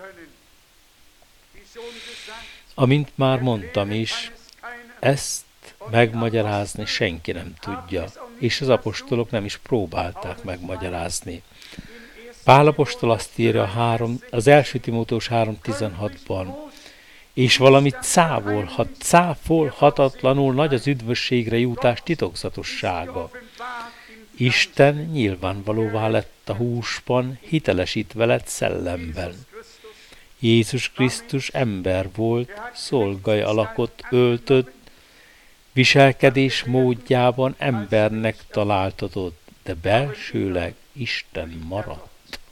Amint már mondtam is, ezt megmagyarázni senki nem tudja, és az apostolok nem is próbálták megmagyarázni. Pál apostol azt írja három, az első Timóteus három tizenhatban, és valami cáfolhat, cáfolhatatlanul nagy az üdvösségre jutás titokzatossága. Isten nyilvánvalóvá lett a húsban, hitelesítve lett szellemben. Jézus Krisztus ember volt, szolgai alakot öltött, viselkedés módjában embernek találtatott, de belsőleg Isten maradt.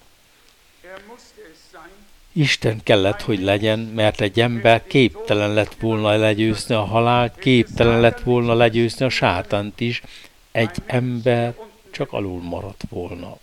Isten kellett, hogy legyen, mert egy ember képtelen lett volna legyőzni a halált, képtelen lett volna legyőzni a sátánt is, egy ember csak alul maradt volna.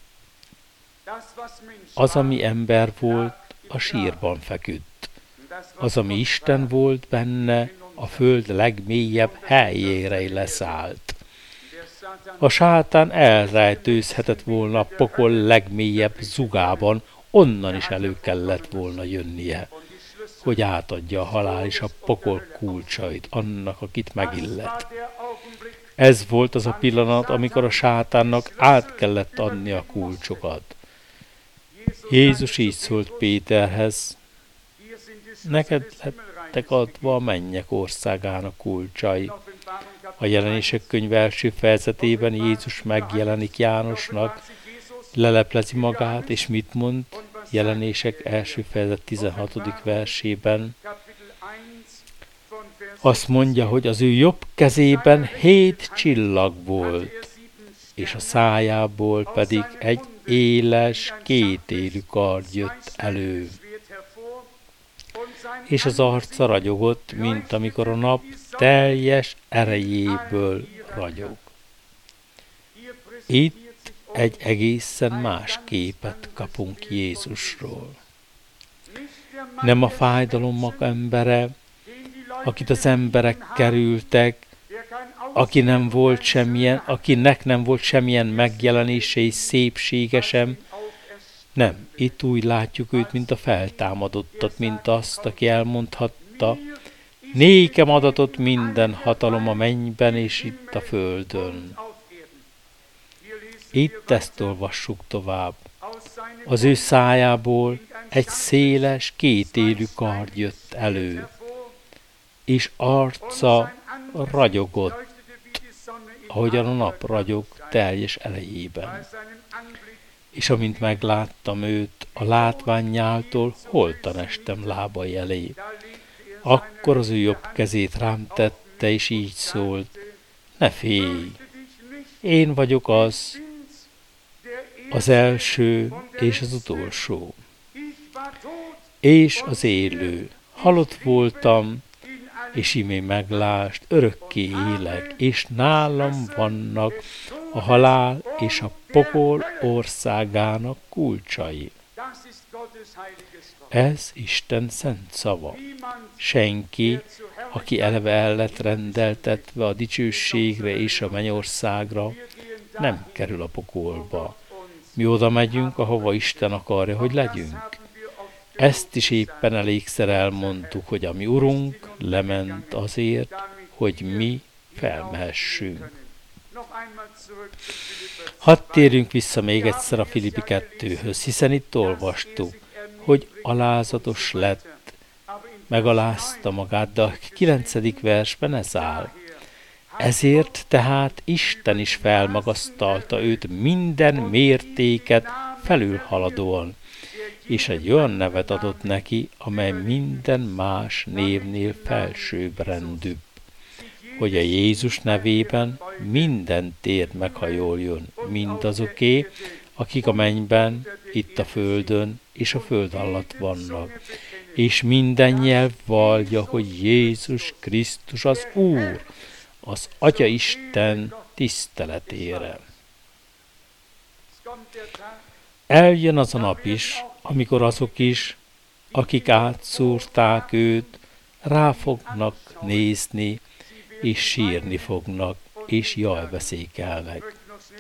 Az, ami ember volt, a sírban feküdt. Az, ami Isten volt benne, a föld legmélyebb helyére leszállt. A sátán elrejtőzhetett volna a pokol legmélyebb zugában, onnan is elő kellett volna jönnie, hogy átadja a halál és a pokol kulcsait annak, akit megillet. Ez volt az a pillanat, amikor a sátánnak át kellett adni a kulcsokat. Jézus így szólt Péterhez, neked lettek adva a mennyek országának kulcsai. A Jelenések könyve első fejezetében Jézus megjelenik Jánosnak, leleplezi magát, és mit mond? Jelenések első fejezet tizenhatodik versében. Azt mondja, hogy az ő jobb kezében hét csillag volt, és a szájából pedig egy éles, kétélű kard jött elő. És az arca ragyogott, mint amikor a nap teljes erejéből ragyog. Itt egy egészen más képet kapunk Jézusról. Nem a fájdalomok embere, akit az emberek kerültek, aki nem volt semmilyen, akinek nem volt semmilyen megjelenése és szépsége sem. Nem, itt úgy látjuk őt, mint a feltámadottat, mint azt, aki elmondhatta, nékem adatott minden hatalom a mennyben és itt a földön. Itt ezt olvassuk tovább. Az ő szájából egy széles, kétélű kard jött elő, és arca ragyogott, ahogyan a nap ragyog teljes elejében. És amint megláttam őt, a látványától holtan estem lábai elé. Akkor az ő jobb kezét rám tette, és így szólt, ne félj, én vagyok az, az első és az utolsó, és az élő. Halott voltam, és imé meglást, örökké élek, és nálam vannak a halál és a pokol országának kulcsai. Ez Isten szent szava. Senki, aki eleve el lett rendeltetve a dicsőségre és a mennyországra, nem kerül a pokolba. Mi oda megyünk, ahova Isten akarja, hogy legyünk. Ezt is éppen elégszer elmondtuk, hogy a mi Urunk lement azért, hogy mi felmehessünk. Hadd térjünk vissza még egyszer a Filippi kettőhöz, hiszen itt olvastuk, hogy alázatos lett, megalázta magát, de a kilencedik versben ez áll. Ezért tehát Isten is felmagasztalta őt minden mértéket felülhaladóan, és egy olyan nevet adott neki, amely minden más névnél felsőbbrendűbb, hogy a Jézus nevében minden tér meghajoljon, mindazoké, akik a mennyben, itt a földön és a föld alatt vannak, és minden nyelv vallja, hogy Jézus Krisztus az Úr, az Atya Isten tiszteletére. Eljön az a nap is, amikor azok is, akik átszúrták őt, rá fognak nézni, és sírni fognak, és jajveszékelnek.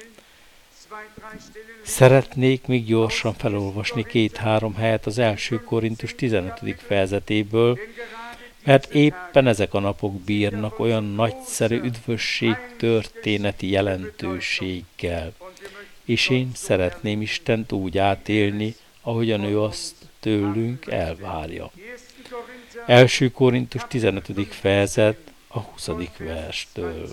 Szeretnék még gyorsan felolvasni két-három helyet az első Korintus tizenötödik fejezetéből, mert éppen ezek a napok bírnak olyan nagyszerű üdvösség történeti jelentőséggel, és én szeretném Istent úgy átélni, ahogyan ő azt tőlünk elvárja. első Korintus tizenötödik fejezet a huszadik verstől.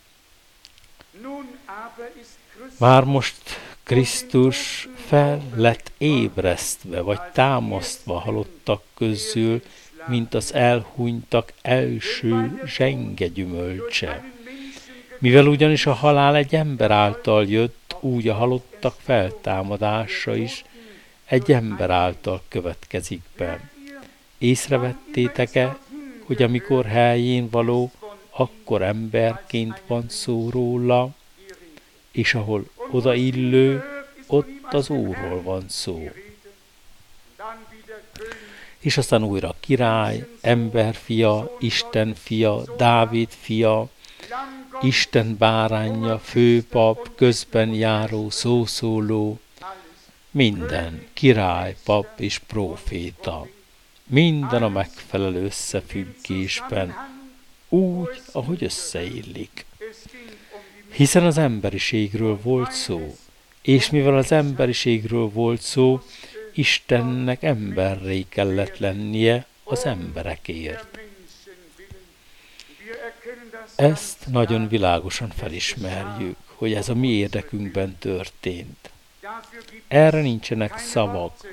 Már most Krisztus fel lett ébresztve, vagy támasztva a halottak közül, mint az elhunytak első zsenge gyümölcse. Mivel ugyanis a halál egy ember által jött, úgy a halottak feltámadása is egy ember által következik be. Észrevettétek-e, hogy amikor helyén való, akkor emberként van szó róla, és ahol odaillő, ott az Úrról van szó. És aztán újra király, emberfia, Isten fia, Dávid fia, Isten báránja, főpap, közben járó, szószóló, minden, király, pap és próféta, minden a megfelelő összefüggésben, úgy, ahogy összeillik. Hiszen az emberiségről volt szó, és mivel az emberiségről volt szó, Istennek emberré kellett lennie az emberekért. Ezt nagyon világosan felismerjük, hogy ez a mi érdekünkben történt. Erre nincsenek szavak,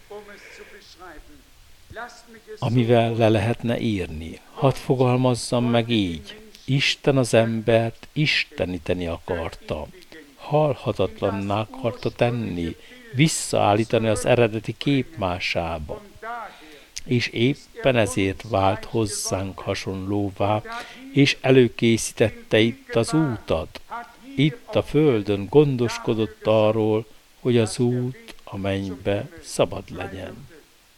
amivel le lehetne írni. Hadd fogalmazzam meg így. Isten az embert isteníteni akarta. Halhatatlanná akarta tenni, visszaállítani az eredeti képmásába. És éppen ezért vált hozzánk hasonlóvá, és előkészítette itt az útat, itt a földön gondoskodott arról, hogy az út a mennybe szabad legyen.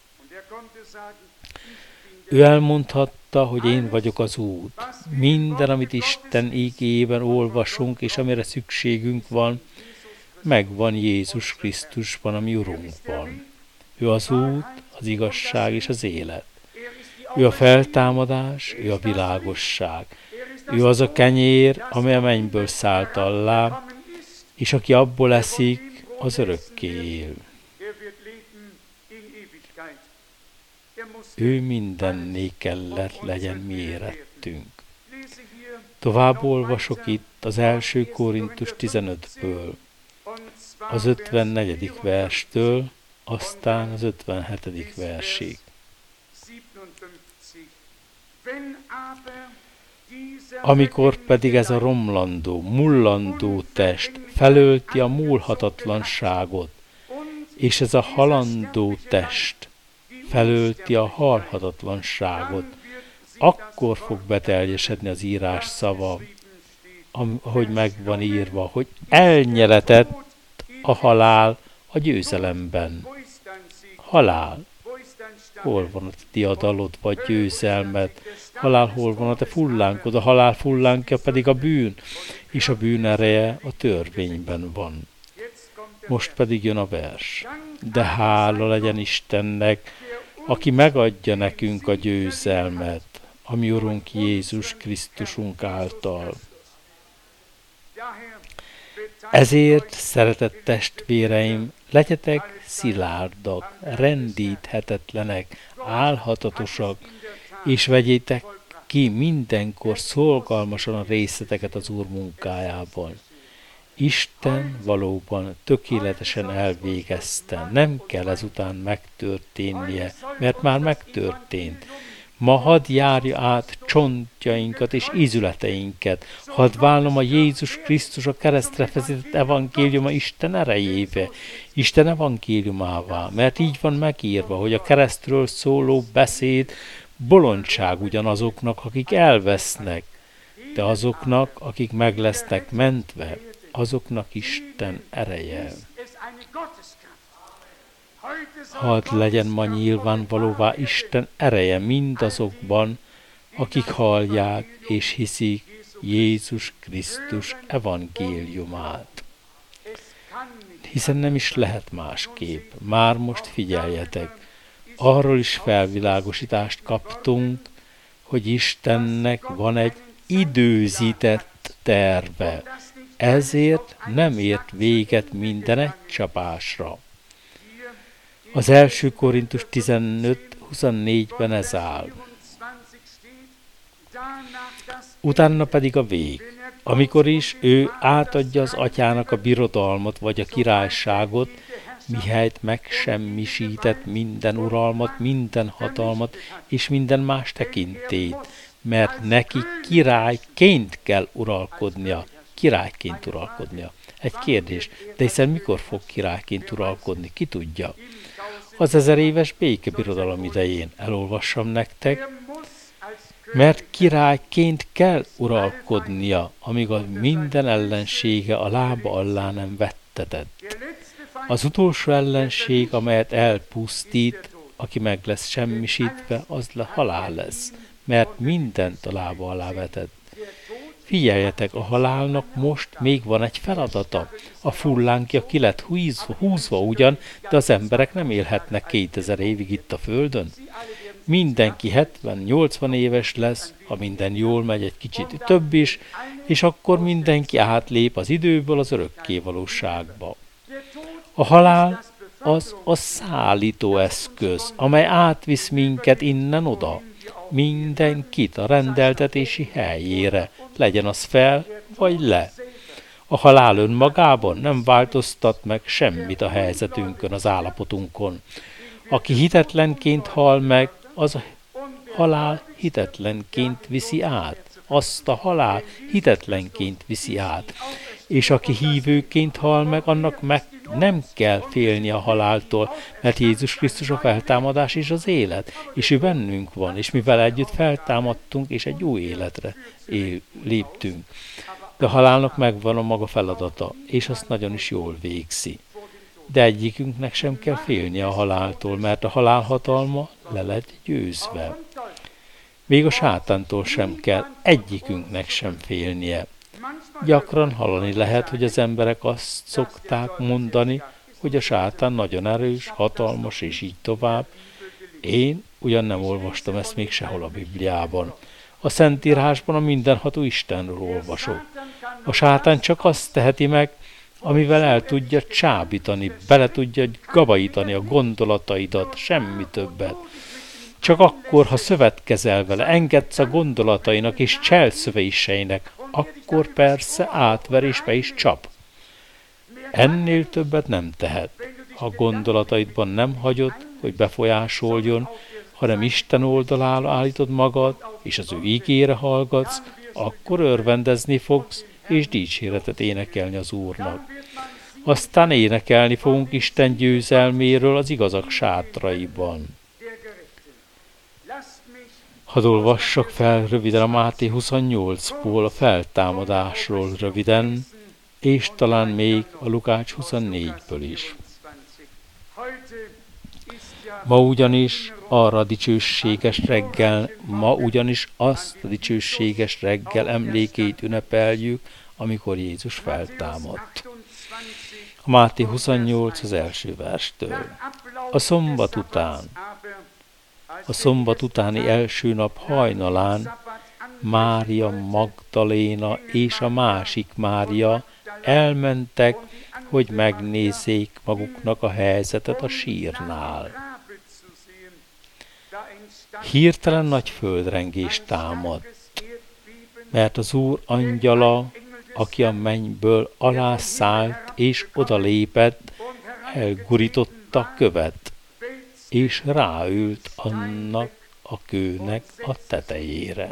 Ő elmondhatta, hogy én vagyok az út. Minden, amit Isten ígéjében olvasunk, és amire szükségünk van, megvan Jézus Krisztusban, a mi Urunkban. Ő az út, az igazság és az élet. Ő a feltámadás, ő a világosság. Ő az a kenyér, amely a mennyből szállt alá, és aki abból eszik, az örökké él. Ő mindenné kellett legyen mi érettünk. Tovább olvasok itt az első Korintus tizenötből, az ötvennegyedik verstől, aztán az ötvenhetedik versig. Amikor pedig ez a romlandó, mullandó test felölti a múlhatatlanságot, és ez a halandó test felölti a halhatatlanságot, akkor fog beteljesedni az írás szava, ahogy megvan írva, hogy elnyeretett a halál a győzelemben. Halál, hol van a diadalod vagy győzelmed? Halál, hol van a te fullánkod? A halál fullánkja pedig a bűn, és a bűn ereje a törvényben van. Most pedig jön a vers. De hála legyen Istennek, aki megadja nekünk a győzelmet, a mi Urunk Jézus Krisztusunk által. Ezért, szeretett testvéreim, legyetek szilárdak, rendíthetetlenek, álhatatosak, és vegyétek ki mindenkor szolgalmasan a részleteket az Úr munkájában. Isten valóban tökéletesen elvégezte, nem kell ezután megtörténnie, mert már megtörtént. Ma hadd járja át csontjainkat és ízületeinket, hadd válnom a Jézus Krisztus a keresztre feszített evangéliuma Isten erejébe, Isten evangéliumává, mert így van megírva, hogy a keresztről szóló beszéd bolondság ugyanazoknak, akik elvesznek, de azoknak, akik meg lesznek mentve, azoknak Isten ereje. Hadd legyen ma nyilvánvalóvá Isten ereje mindazokban, akik hallják és hiszik Jézus Krisztus evangéliumát. Hiszen nem is lehet másképp. Már most figyeljetek, arról is felvilágosítást kaptunk, hogy Istennek van egy időzített terve, ezért nem ért véget minden egy csapásra. Az első Korintus tizenöt huszonnégyben ez áll. Utána pedig a vég, amikor is ő átadja az atyának a birodalmat vagy a királyságot, mihelyt megsemmisített minden uralmat, minden hatalmat és minden más tekintét, mert neki királyként kell uralkodnia, királyként uralkodnia. Egy kérdés, de hiszen mikor fog királyként uralkodni, ki tudja? Az ezer éves békebirodalom idején, elolvassam nektek, mert királyként kell uralkodnia, amíg a minden ellensége a lába alá nem vettetett. Az utolsó ellenség, amelyet elpusztít, aki meg lesz semmisítve, az le halál lesz, mert mindent a lába alá vetett. Figyeljetek, a halálnak most még van egy feladata. A fullánkja ki lett húzva, húzva ugyan, de az emberek nem élhetnek kétezer évig itt a földön. Mindenki hetven-nyolcvan éves lesz, ha minden jól megy, egy kicsit több is, és akkor mindenki átlép az időből az örökkévalóságba. A halál az a szállító eszköz, amely átvisz minket innen oda, mindenkit a rendeltetési helyére, legyen az fel vagy le. A halál önmagában nem változtat meg semmit a helyzetünkön, az állapotunkon. Aki hitetlenként hal meg, az a halál hitetlenként viszi át. Azt a halál hitetlenként viszi át. És aki hívőként hal meg, annak meg nem kell félni a haláltól, mert Jézus Krisztus a feltámadás és az élet, és ő bennünk van, és mivel együtt feltámadtunk, és egy új életre él, léptünk. De a halálnak megvan a maga feladata, és azt nagyon is jól végzi. De egyikünknek sem kell félnie a haláltól, mert a halál hatalma le lett győzve. Még a sátántól sem kell egyikünknek sem félnie. Gyakran hallani lehet, hogy az emberek azt szokták mondani, hogy a sátán nagyon erős, hatalmas, és így tovább. Én ugyan nem olvastam ezt még sehol a Bibliában. A Szentírásban a mindenható Istenről olvasok. A sátán csak azt teheti meg, amivel el tudja csábítani, bele tudja gabajítani a gondolataidat, semmi többet. Csak akkor, ha szövetkezel vele, engedsz a gondolatainak és cselszövéseinek, akkor persze átver és be is csap. Ennél többet nem tehet. Ha a gondolataidban nem hagyod, hogy befolyásoljon, hanem Isten oldalára állítod magad, és az ő ígére hallgatsz, akkor örvendezni fogsz, és dicséretet énekelni az Úrnak. Aztán énekelni fogunk Isten győzelméről az igazak sátraiban. Hadd olvassak fel röviden a Máté huszonnyolcból, a feltámadásról röviden, és talán még a Lukács huszonnégyből is. Ma ugyanis arra a dicsőséges reggel, ma ugyanis azt a dicsőséges reggel emlékét ünnepeljük, amikor Jézus feltámadt. A Máté huszonnyolc az első verstől. A szombat után, a szombat utáni első nap hajnalán Mária Magdaléna és a másik Mária elmentek, hogy megnézzék maguknak a helyzetet a sírnál. Hirtelen nagy földrengés támadt, mert az Úr angyala, aki a mennyből alászállt és odalépett, elgurította a követ, és ráült annak a kőnek a tetejére.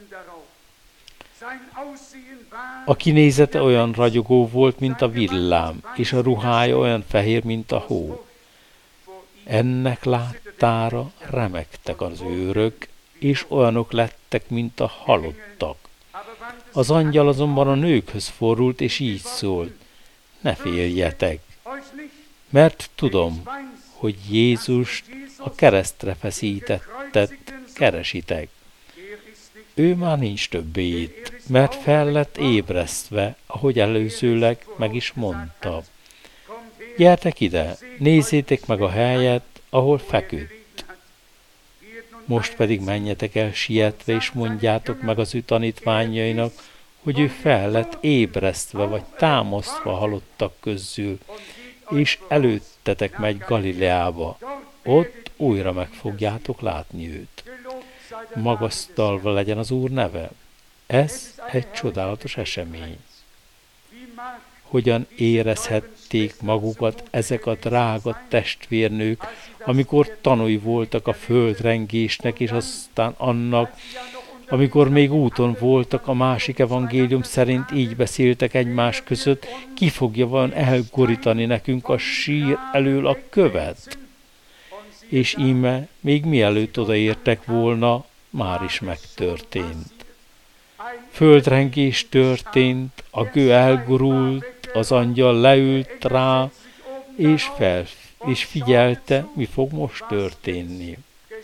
A kinézete olyan ragyogó volt, mint a villám, és a ruhája olyan fehér, mint a hó. Ennek láttára remegtek az őrök, és olyanok lettek, mint a halottak. Az angyal azonban a nőkhöz fordult, és így szólt: ne féljetek, mert tudom, hogy Jézust a keresztre feszítettet keresitek. Ő már nincs többé itt, mert fel lett ébresztve, ahogy előzőleg meg is mondta. Gyertek ide, nézzétek meg a helyet, ahol feküdt. Most pedig menjetek el sietve, és mondjátok meg az ő tanítványainak, hogy ő fel lett ébresztve, vagy támasztva halottak közül, és előttetek megy Galileába. Ott újra meg fogjátok látni őt. Magasztalva legyen az Úr neve. Ez egy csodálatos esemény. Hogyan érezhették magukat ezek a drága testvérnők, amikor tanúi voltak a földrengésnek, és aztán annak, amikor még úton voltak a másik evangélium szerint, így beszéltek egymás között, ki fogja vajon elgurítani nekünk a sír elől a követ? És íme, még mielőtt odaértek volna, már is megtörtént. Földrengés történt, a kő elgurult, az angyal leült rá, és, fel, és figyelte, mi fog most történni.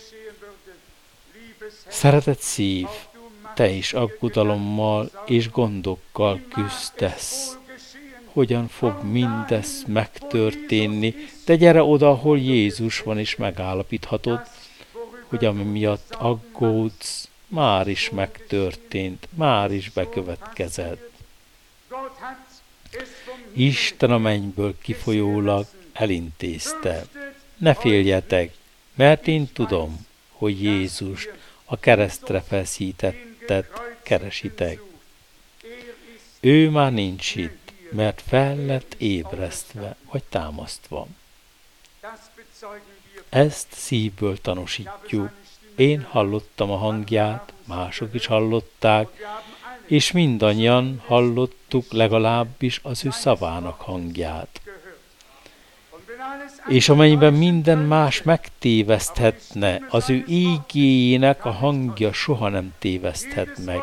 Szeretett szív, te is aggodalommal és gondokkal küzdesz. Hogyan fog mindez megtörténni? De gyere oda, ahol Jézus van, és megállapíthatod, hogy ami miatt aggódsz, már is megtörtént, már is bekövetkezett. Isten a mennyből kifolyólag elintézte. Ne féljetek, mert én tudom, hogy Jézust a keresztre feszítettet keresitek. Ő már nincs itt, mert fel lett ébresztve, vagy támasztva. Ezt szívből tanúsítjuk. Én hallottam a hangját, mások is hallották, és mindannyian hallottuk legalábbis az ő szavának hangját. És amennyiben minden más megtéveszthetne, az ő ígéjének a hangja soha nem téveszthet meg,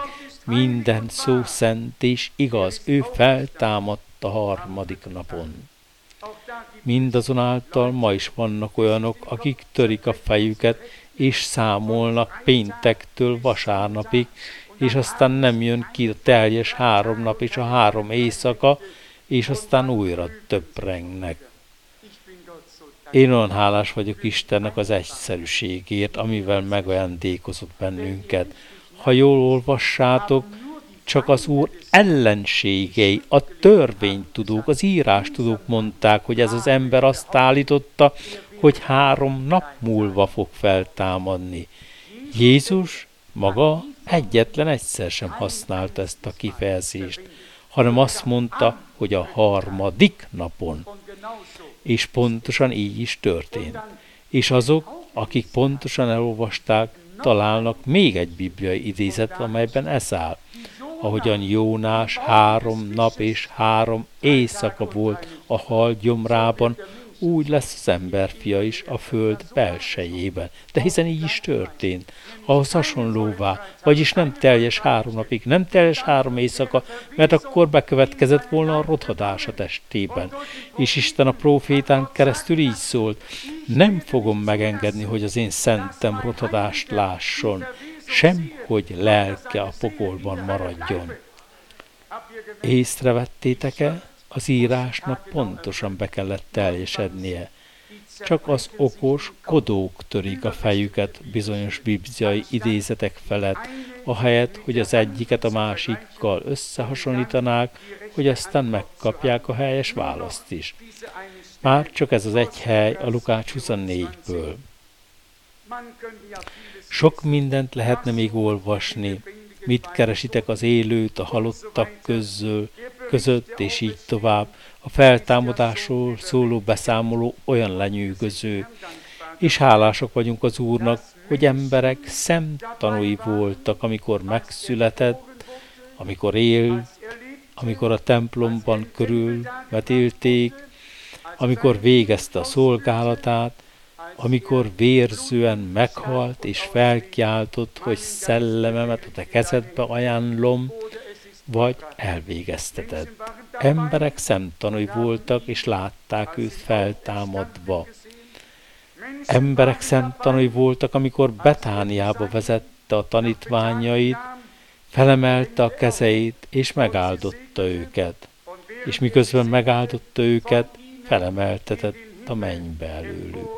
minden szó szent és igaz, ő feltámadt a harmadik napon. Mindazonáltal ma is vannak olyanok, akik törik a fejüket, és számolnak péntektől vasárnapig, és aztán nem jön ki a teljes három nap és a három éjszaka, és aztán újra töprengnek. Én olyan hálás vagyok Istennek az egyszerűségért, amivel megajándékozott bennünket. Ha jól olvassátok, csak az Úr ellenségei, a törvénytudók, az írástudók mondták, hogy ez az ember azt állította, hogy három nap múlva fog feltámadni. Jézus maga egyetlen egyszer sem használta ezt a kifejezést, hanem azt mondta, hogy a harmadik napon. És pontosan így is történt. És azok, akik pontosan elolvasták, találnak még egy bibliai idézet, amelyben ez áll. Ahogyan Jónás három nap és három éjszaka volt a hal gyomrában, úgy lesz az emberfia is a föld belsejében. De hiszen így is történt. Ahhoz hasonlóvá, vagyis nem teljes három napig, nem teljes három éjszaka, mert akkor bekövetkezett volna a rothadás a testében. És Isten a prófétán keresztül így szólt: nem fogom megengedni, hogy az én szentem rothadást lásson, sem, hogy lelke a pokolban maradjon. Észrevettétek-e? Az írásnak pontosan be kellett teljesednie. Csak az okos kodók törik a fejüket bizonyos bibliai idézetek felett, ahelyett, hogy az egyiket a másikkal összehasonlítanák, hogy aztán megkapják a helyes választ is. Már csak ez az egy hely a Lukács huszonnégyből. Sok mindent lehetne még olvasni, mit keresitek az élőt a halottak közül, között, és így tovább. A feltámadásról szóló beszámoló olyan lenyűgöző, és hálások vagyunk az Úrnak, hogy emberek szemtanúi voltak, amikor megszületett, amikor élt, amikor a templomban körülvetélték, amikor végezte a szolgálatát, amikor vérzően meghalt és felkiáltott, hogy szellememet a te kezedbe ajánlom, vagy elvégezteted. Emberek szemtanúi voltak, és látták őt feltámadva. Emberek szemtanúi voltak, amikor Betániába vezette a tanítványait, felemelte a kezeit, és megáldotta őket. És miközben megáldotta őket, felemeltetett a mennybe előlük.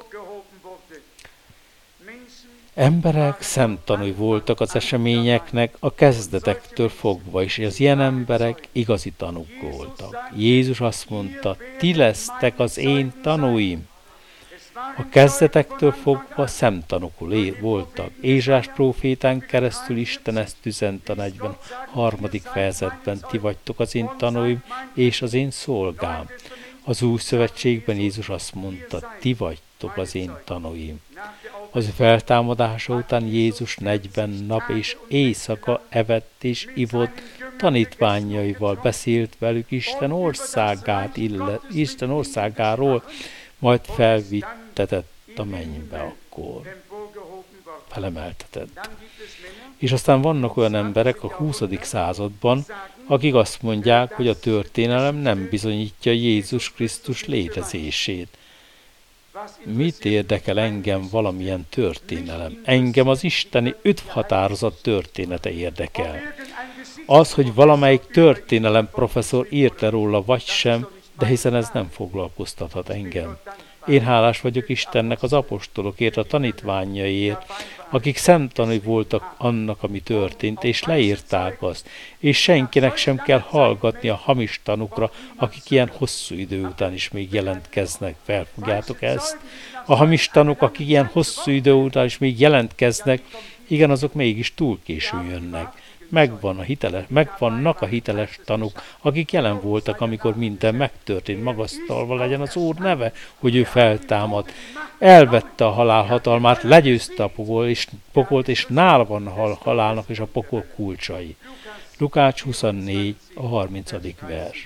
Emberek szemtanúi voltak az eseményeknek a kezdetektől fogva is, és az ilyen emberek igazi tanúk voltak. Jézus azt mondta: ti lesztek az én tanúim. A kezdetektől fogva szemtanúk voltak. Ézsás prófétán keresztül Isten ezt üzent a negyvenharmadik fejezetben: ti vagytok az én tanúim, és az én szolgám. Az új szövetségben Jézus azt mondta: ti vagytok az én tanúim. Az ő feltámadása után Jézus negyven nap és éjszaka evett és ivott, tanítványaival beszélt velük Isten országát, illet, Isten országáról, majd felvittetett a mennybe akkor. Felemeltetett. És aztán vannak olyan emberek a huszadik században, akik azt mondják, hogy a történelem nem bizonyítja Jézus Krisztus létezését. Mit érdekel engem valamilyen történelem? Engem az isteni öt határozat története érdekel. Az, hogy valamelyik történelem professzor írta róla vagy sem, de hiszen ez nem foglalkoztathat engem. Én hálás vagyok Istennek az apostolokért, a tanítványaiért, akik szemtanúi voltak annak, ami történt, és leírták azt, és senkinek sem kell hallgatni a hamis tanukra, akik ilyen hosszú idő után is még jelentkeznek. Felfogjátok ezt? A hamis tanuk, akik ilyen hosszú idő után is még jelentkeznek, igen, azok mégis túl későn jönnek. Megvan a hiteles, megvannak a hiteles tanúk, akik jelen voltak, amikor minden megtörtént, magasztalva legyen az Úr neve, hogy ő feltámad. Elvette a halál hatalmát, legyőzte a pokol, és, pokolt, és nála van a halálnak és a pokol kulcsai. Lukács huszonnégy, a harmincadik vers.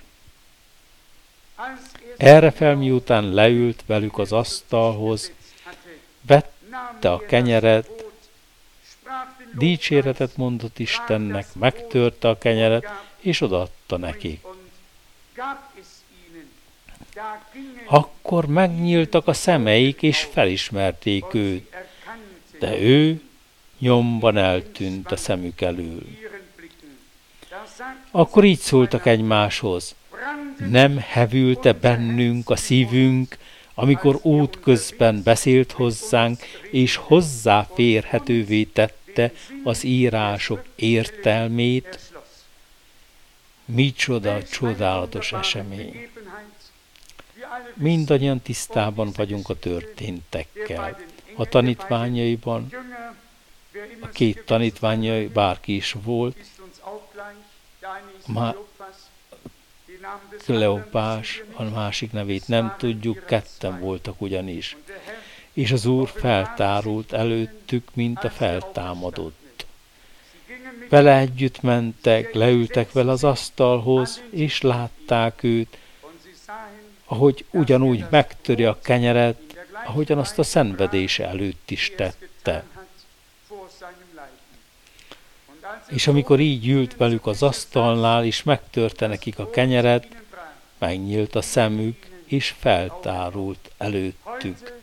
Erre fel miután leült velük az asztalhoz, vette a kenyeret, dicséretet mondott Istennek, megtörte a kenyeret, és odaadta nekik. Akkor megnyíltak a szemeik, és felismerték őt, de ő nyomban eltűnt a szemük elől. Akkor így szóltak egymáshoz: nem hevülte bennünk a szívünk, amikor útközben beszélt hozzánk, és hozzáférhetővé tette az írások értelmét? Micsoda csodálatos esemény! Mindannyian tisztában vagyunk a történtekkel. A tanítványaiban, a két tanítványai, bárki is volt, Má- Kleopás, a másik nevét nem tudjuk, ketten voltak ugyanis. És az Úr feltárult előttük, mint a feltámadott. Vele együtt mentek, leültek vele az asztalhoz, és látták őt, ahogy ugyanúgy megtöri a kenyeret, ahogyan azt a szenvedése előtt is tette. És amikor így ült velük az asztalnál, és megtörte nekik a kenyeret, megnyílt a szemük, és feltárult előttük.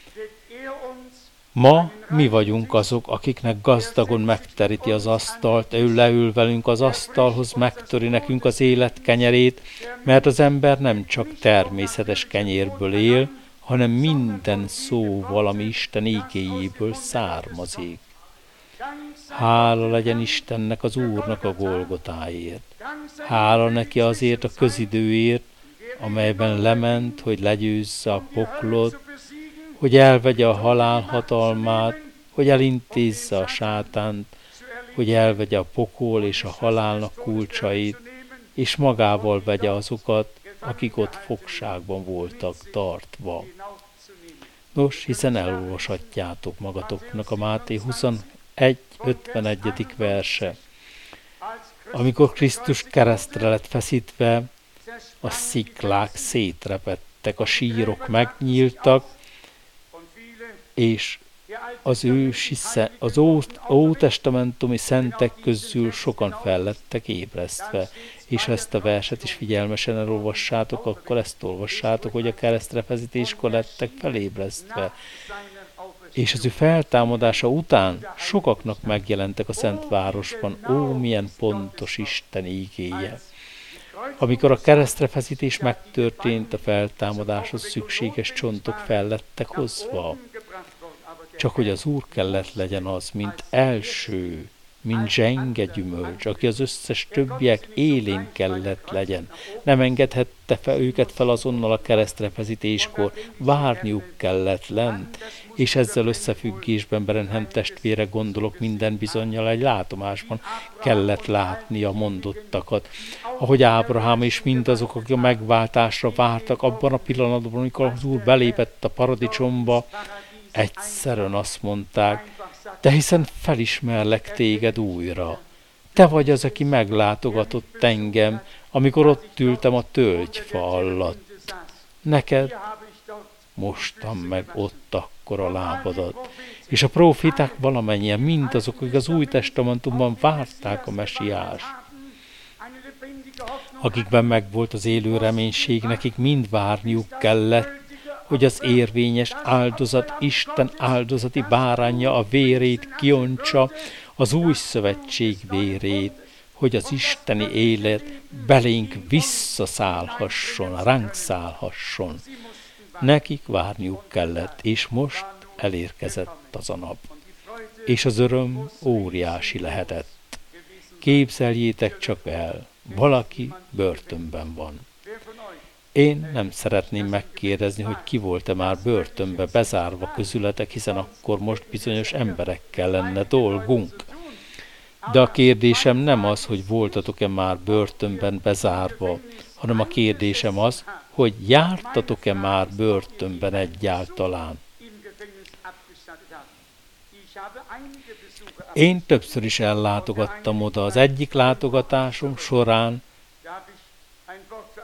Ma mi vagyunk azok, akiknek gazdagon megteríti az asztalt, ő leül velünk az asztalhoz, megtöri nekünk az élet kenyerét, mert az ember nem csak természetes kenyérből él, hanem minden szóval, ami Isten igéjéből származik. Hála legyen Istennek, az Úrnak a Golgotáért. Hála neki azért a közidőért, amelyben lement, hogy legyőzze a poklot, hogy elvegye a halál hatalmát, hogy elintézze a sátánt, hogy elvegye a pokol és a halálnak kulcsait, és magával vegye azokat, akik ott fogságban voltak tartva. Nos, hiszen elolvashatjátok magatoknak a Máté huszonegy ötvenegy. verse. Amikor Krisztus keresztre lett feszítve, a sziklák szétrepettek, a sírok megnyíltak, és az ősi, az ótestamentumi szentek közül sokan fellettek ébresztve. És ezt a verset is figyelmesen elolvassátok, akkor ezt olvassátok, hogy a keresztre feszítéskor lettek felébresztve. És az ő feltámadása után sokaknak megjelentek a Szentvárosban. Ó, milyen pontos Isten ígéje! Amikor a keresztre feszítés megtörtént, a feltámadáshoz szükséges csontok fel lettek hozva. Csak hogy az Úr kellett legyen az, mint első, mint zsenge gyümölcs, aki az összes többiek élén kellett legyen. Nem engedhette fel őket fel azonnal a keresztre feszítéskor, várniuk kellett lent, és ezzel összefüggésben Branham testvére gondolok minden bizonnyal egy látomásban kellett látni a mondottakat. Ahogy Ábrahám és mindazok, akik a megváltásra vártak, abban a pillanatban, amikor az Úr belépett a paradicsomba, egyszerűen azt mondták: de hiszen felismerlek téged újra. Te vagy az, aki meglátogatott engem, amikor ott ültem a tölgyfa alatt. Neked mostam meg ott akkor a lábadat. És a próféták valamennyien, mindazok, akik az Új Testamentumban várták a mesiást, akikben megvolt az élő reménység, nekik mind várniuk kellett, hogy az érvényes áldozat, Isten áldozati báránja a vérét kiontsa, az új szövetség vérét, hogy az isteni élet belénk visszaszállhasson, ránk szállhasson. Nekik várniuk kellett, és most elérkezett az a nap. És az öröm óriási lehetett. Képzeljétek csak el, valaki börtönben van. Én nem szeretném megkérdezni, hogy ki volt-e már börtönbe bezárva közületek, hiszen akkor most bizonyos emberekkel lenne dolgunk. De a kérdésem nem az, hogy voltatok-e már börtönben bezárva, hanem a kérdésem az, hogy jártatok-e már börtönben egyáltalán. Én többször is ellátogattam oda. Az egyik látogatásom során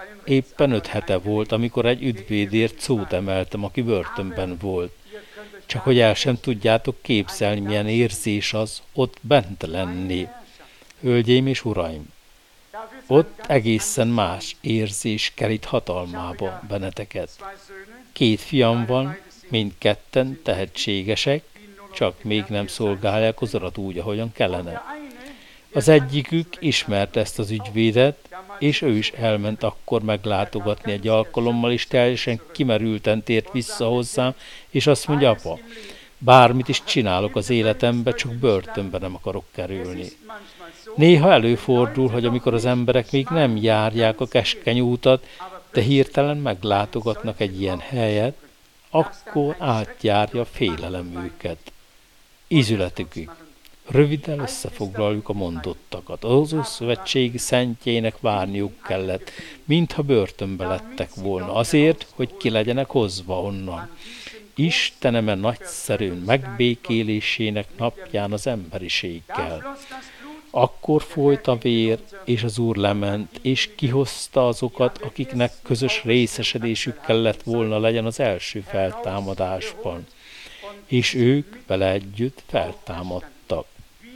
éppen öt hete volt, amikor egy ügyvédért szót emeltem, aki börtönben volt. csak hogy el sem tudjátok képzelni, milyen érzés az ott bent lenni. Hölgyeim és uraim, ott egészen más érzés kerít hatalmába benneteket. Két fiam van, mindketten tehetségesek, csak még nem szolgálják az urat úgy, ahogyan kellene. Az egyikük ismerte ezt az ügyvédet, és ő is elment akkor meglátogatni egy alkalommal, és teljesen kimerülten tért vissza hozzám, és azt mondja, apa, bármit is csinálok az életemben, csak börtönbe nem akarok kerülni. Néha előfordul, hogy amikor az emberek még nem járják a keskeny útat, de hirtelen meglátogatnak egy ilyen helyet, akkor átjárja félelem őket. Ízületükig. Röviden összefoglaljuk a mondottakat. Az Ószövetség szentjének várniuk kellett, mintha börtönbe lettek volna, azért, hogy ki legyenek hozva onnan. Isteneme nagyszerűn megbékélésének napján az emberiséggel. Akkor folyt a vér, és az Úr lement, és kihozta azokat, akiknek közös részesedésük kellett volna legyen az első feltámadásban. És ők vele együtt feltámadtak.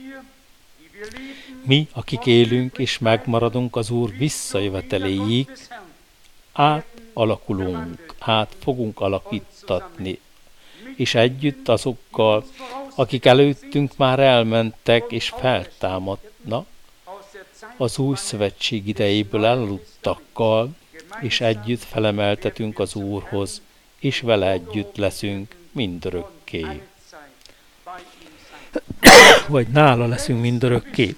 Mi, akik élünk és megmaradunk az Úr visszajöveteléig, átalakulunk, át fogunk alakítatni, és együtt azokkal, akik előttünk már elmentek és feltámadnak, az új szövetség idejéből elaludtakkal, és együtt felemeltetünk az Úrhoz, és vele együtt leszünk mindörökké. Vagy nála leszünk mindörökké.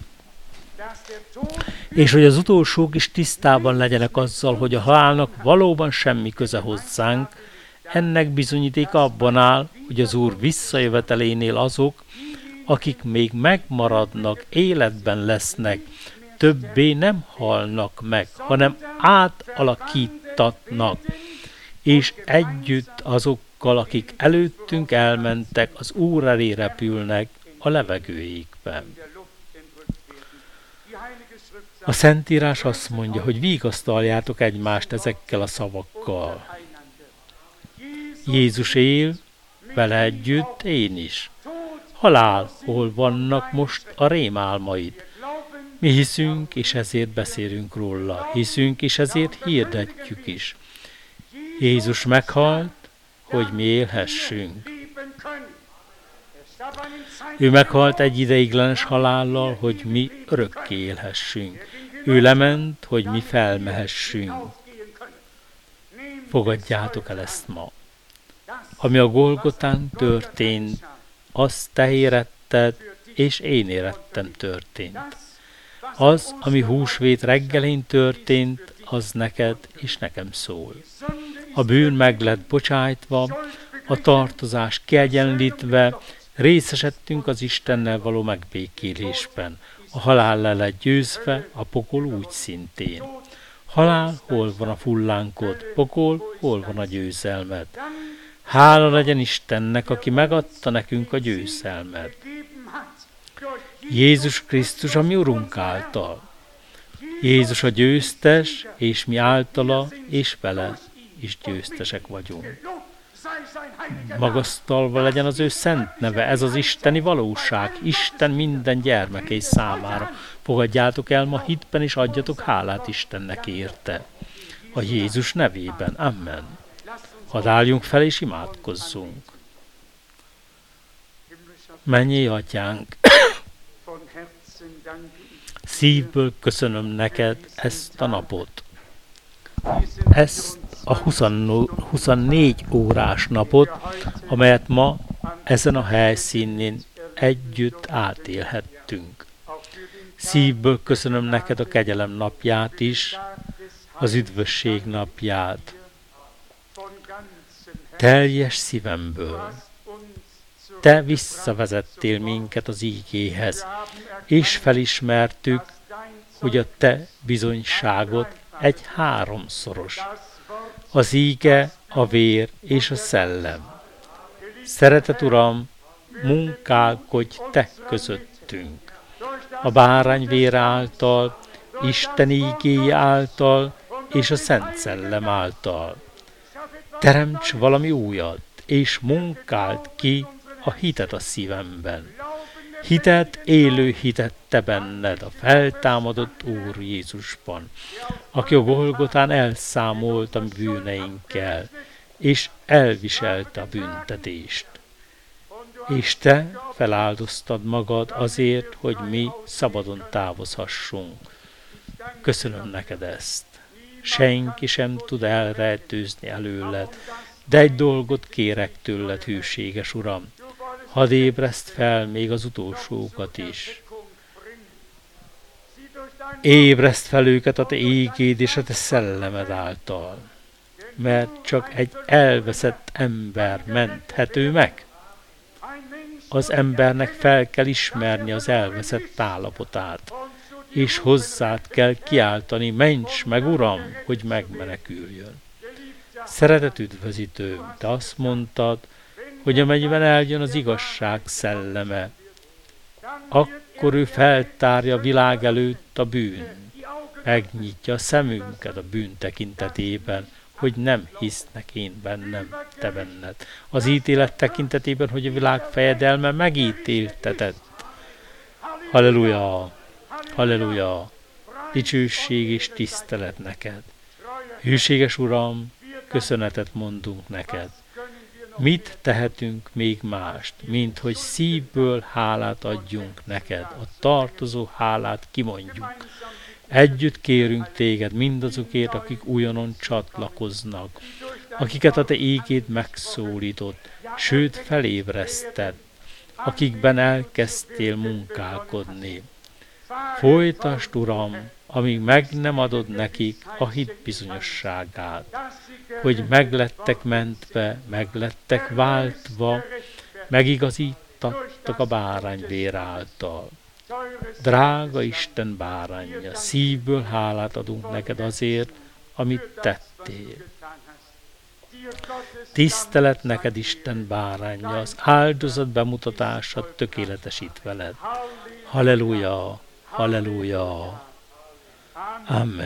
És hogy az utolsók is tisztában legyenek azzal, hogy a halálnak valóban semmi köze hozzánk, ennek bizonyítéka abban áll, hogy az Úr visszajövetelénél azok, akik még megmaradnak, életben lesznek, többé nem halnak meg, hanem átalakítatnak, és együtt azokkal, akik előttünk elmentek, az Úr elé repülnek a levegőjékben. A Szentírás azt mondja, hogy vigasztaljátok egymást ezekkel a szavakkal. Jézus él, vele együtt én is. Halál, hol vannak most a rémálmaid? Mi hiszünk, és ezért beszélünk róla. Hiszünk, és ezért hirdetjük is. Jézus meghalt, hogy mi élhessünk. Ő meghalt egy ideiglenes halállal, hogy mi örökké élhessünk. Ő lement, hogy mi felmehessünk. Fogadjátok el ezt ma. Ami a Golgotán történt, az te éretted, és én érettem történt. Az, ami húsvét reggelén történt, az neked és nekem szól. A bűn meg lett bocsájtva, a tartozás kiegyenlítve, részesedtünk az Istennel való megbékélésben. A halál le lett győzve, a pokol úgy szintén. Halál, hol van a fullánkod? Pokol, hol van a győzelmed? Hála legyen Istennek, aki megadta nekünk a győzelmet. Jézus Krisztus a mi Urunk által. Jézus a győztes, és mi általa, és vele is győztesek vagyunk. Magasztalva legyen az ő szent neve, ez az isteni valóság, Isten minden gyermekei számára. Fogadjátok el ma hitben, és adjatok hálát Istennek érte. A Jézus nevében. Amen. Hadd álljunk fel, és imádkozzunk. Mennyei Atyánk, szívből köszönöm neked ezt a napot, ezt a huszonnégy órás napot, amelyet ma ezen a helyszínén együtt átélhettünk. Szívből köszönöm neked a kegyelem napját is, az üdvösség napját. Teljes szívemből te visszavezettél minket az ígéhez, és felismertük, hogy a te bizonyságot egy háromszoros. Az íge, a vér és a szellem. Szeretet Uram, munkálkodj te közöttünk. A bárány vére által, Isten ígéje által és a Szent Szellem által. Teremts valami újat, és munkáld ki a hitet a szívemben. Hitet, élő hitet te benned, a feltámadott Úr Jézusban, aki a Golgotán elszámolt a bűneinkkel, és elviselte a büntetést. És te feláldoztad magad azért, hogy mi szabadon távozhassunk. Köszönöm neked ezt. Senki sem tud elrejtőzni előled, de egy dolgot kérek tőled, hűséges Uram. Hadd ébreszt fel még az utolsókat is. Ébreszt fel őket a te ígéd és a te szellemed által, mert csak egy elveszett ember menthető meg. Az embernek fel kell ismerni az elveszett állapotát, és hozzád kell kiáltani, ments meg, Uram, hogy megmeneküljön. Szeretett üdvözítőm, te azt mondtad, hogy amennyiben eljön az igazság szelleme, akkor ő feltárja a világ előtt a bűn, megnyitja a szemünket a bűn tekintetében, hogy nem hisznek én bennem, te benned. Az ítélet tekintetében, hogy a világ fejedelme megítéltetett. Halleluja! Halleluja! Dicsőség és tisztelet neked. Hűséges Uram, köszönetet mondunk neked. Mit tehetünk még mást, mint hogy szívből hálát adjunk neked, a tartozó hálát kimondjuk. Együtt kérünk téged mindazokért, akik újonnan csatlakoznak, akiket a te ígéd megszólított, sőt felébresztett, akikben elkezdtél munkálkodni. Folytasd, Uram, amíg meg nem adod nekik a hit bizonyosságát, hogy meglettek mentve, meglettek váltva, megigazítottak a bárányvér által. Drága Isten bárányja, szívből hálát adunk neked azért, amit tettél. Tisztelet neked, Isten bárányja, az áldozat bemutatása tökéletesít veled. Halleluja, halleluja, amen.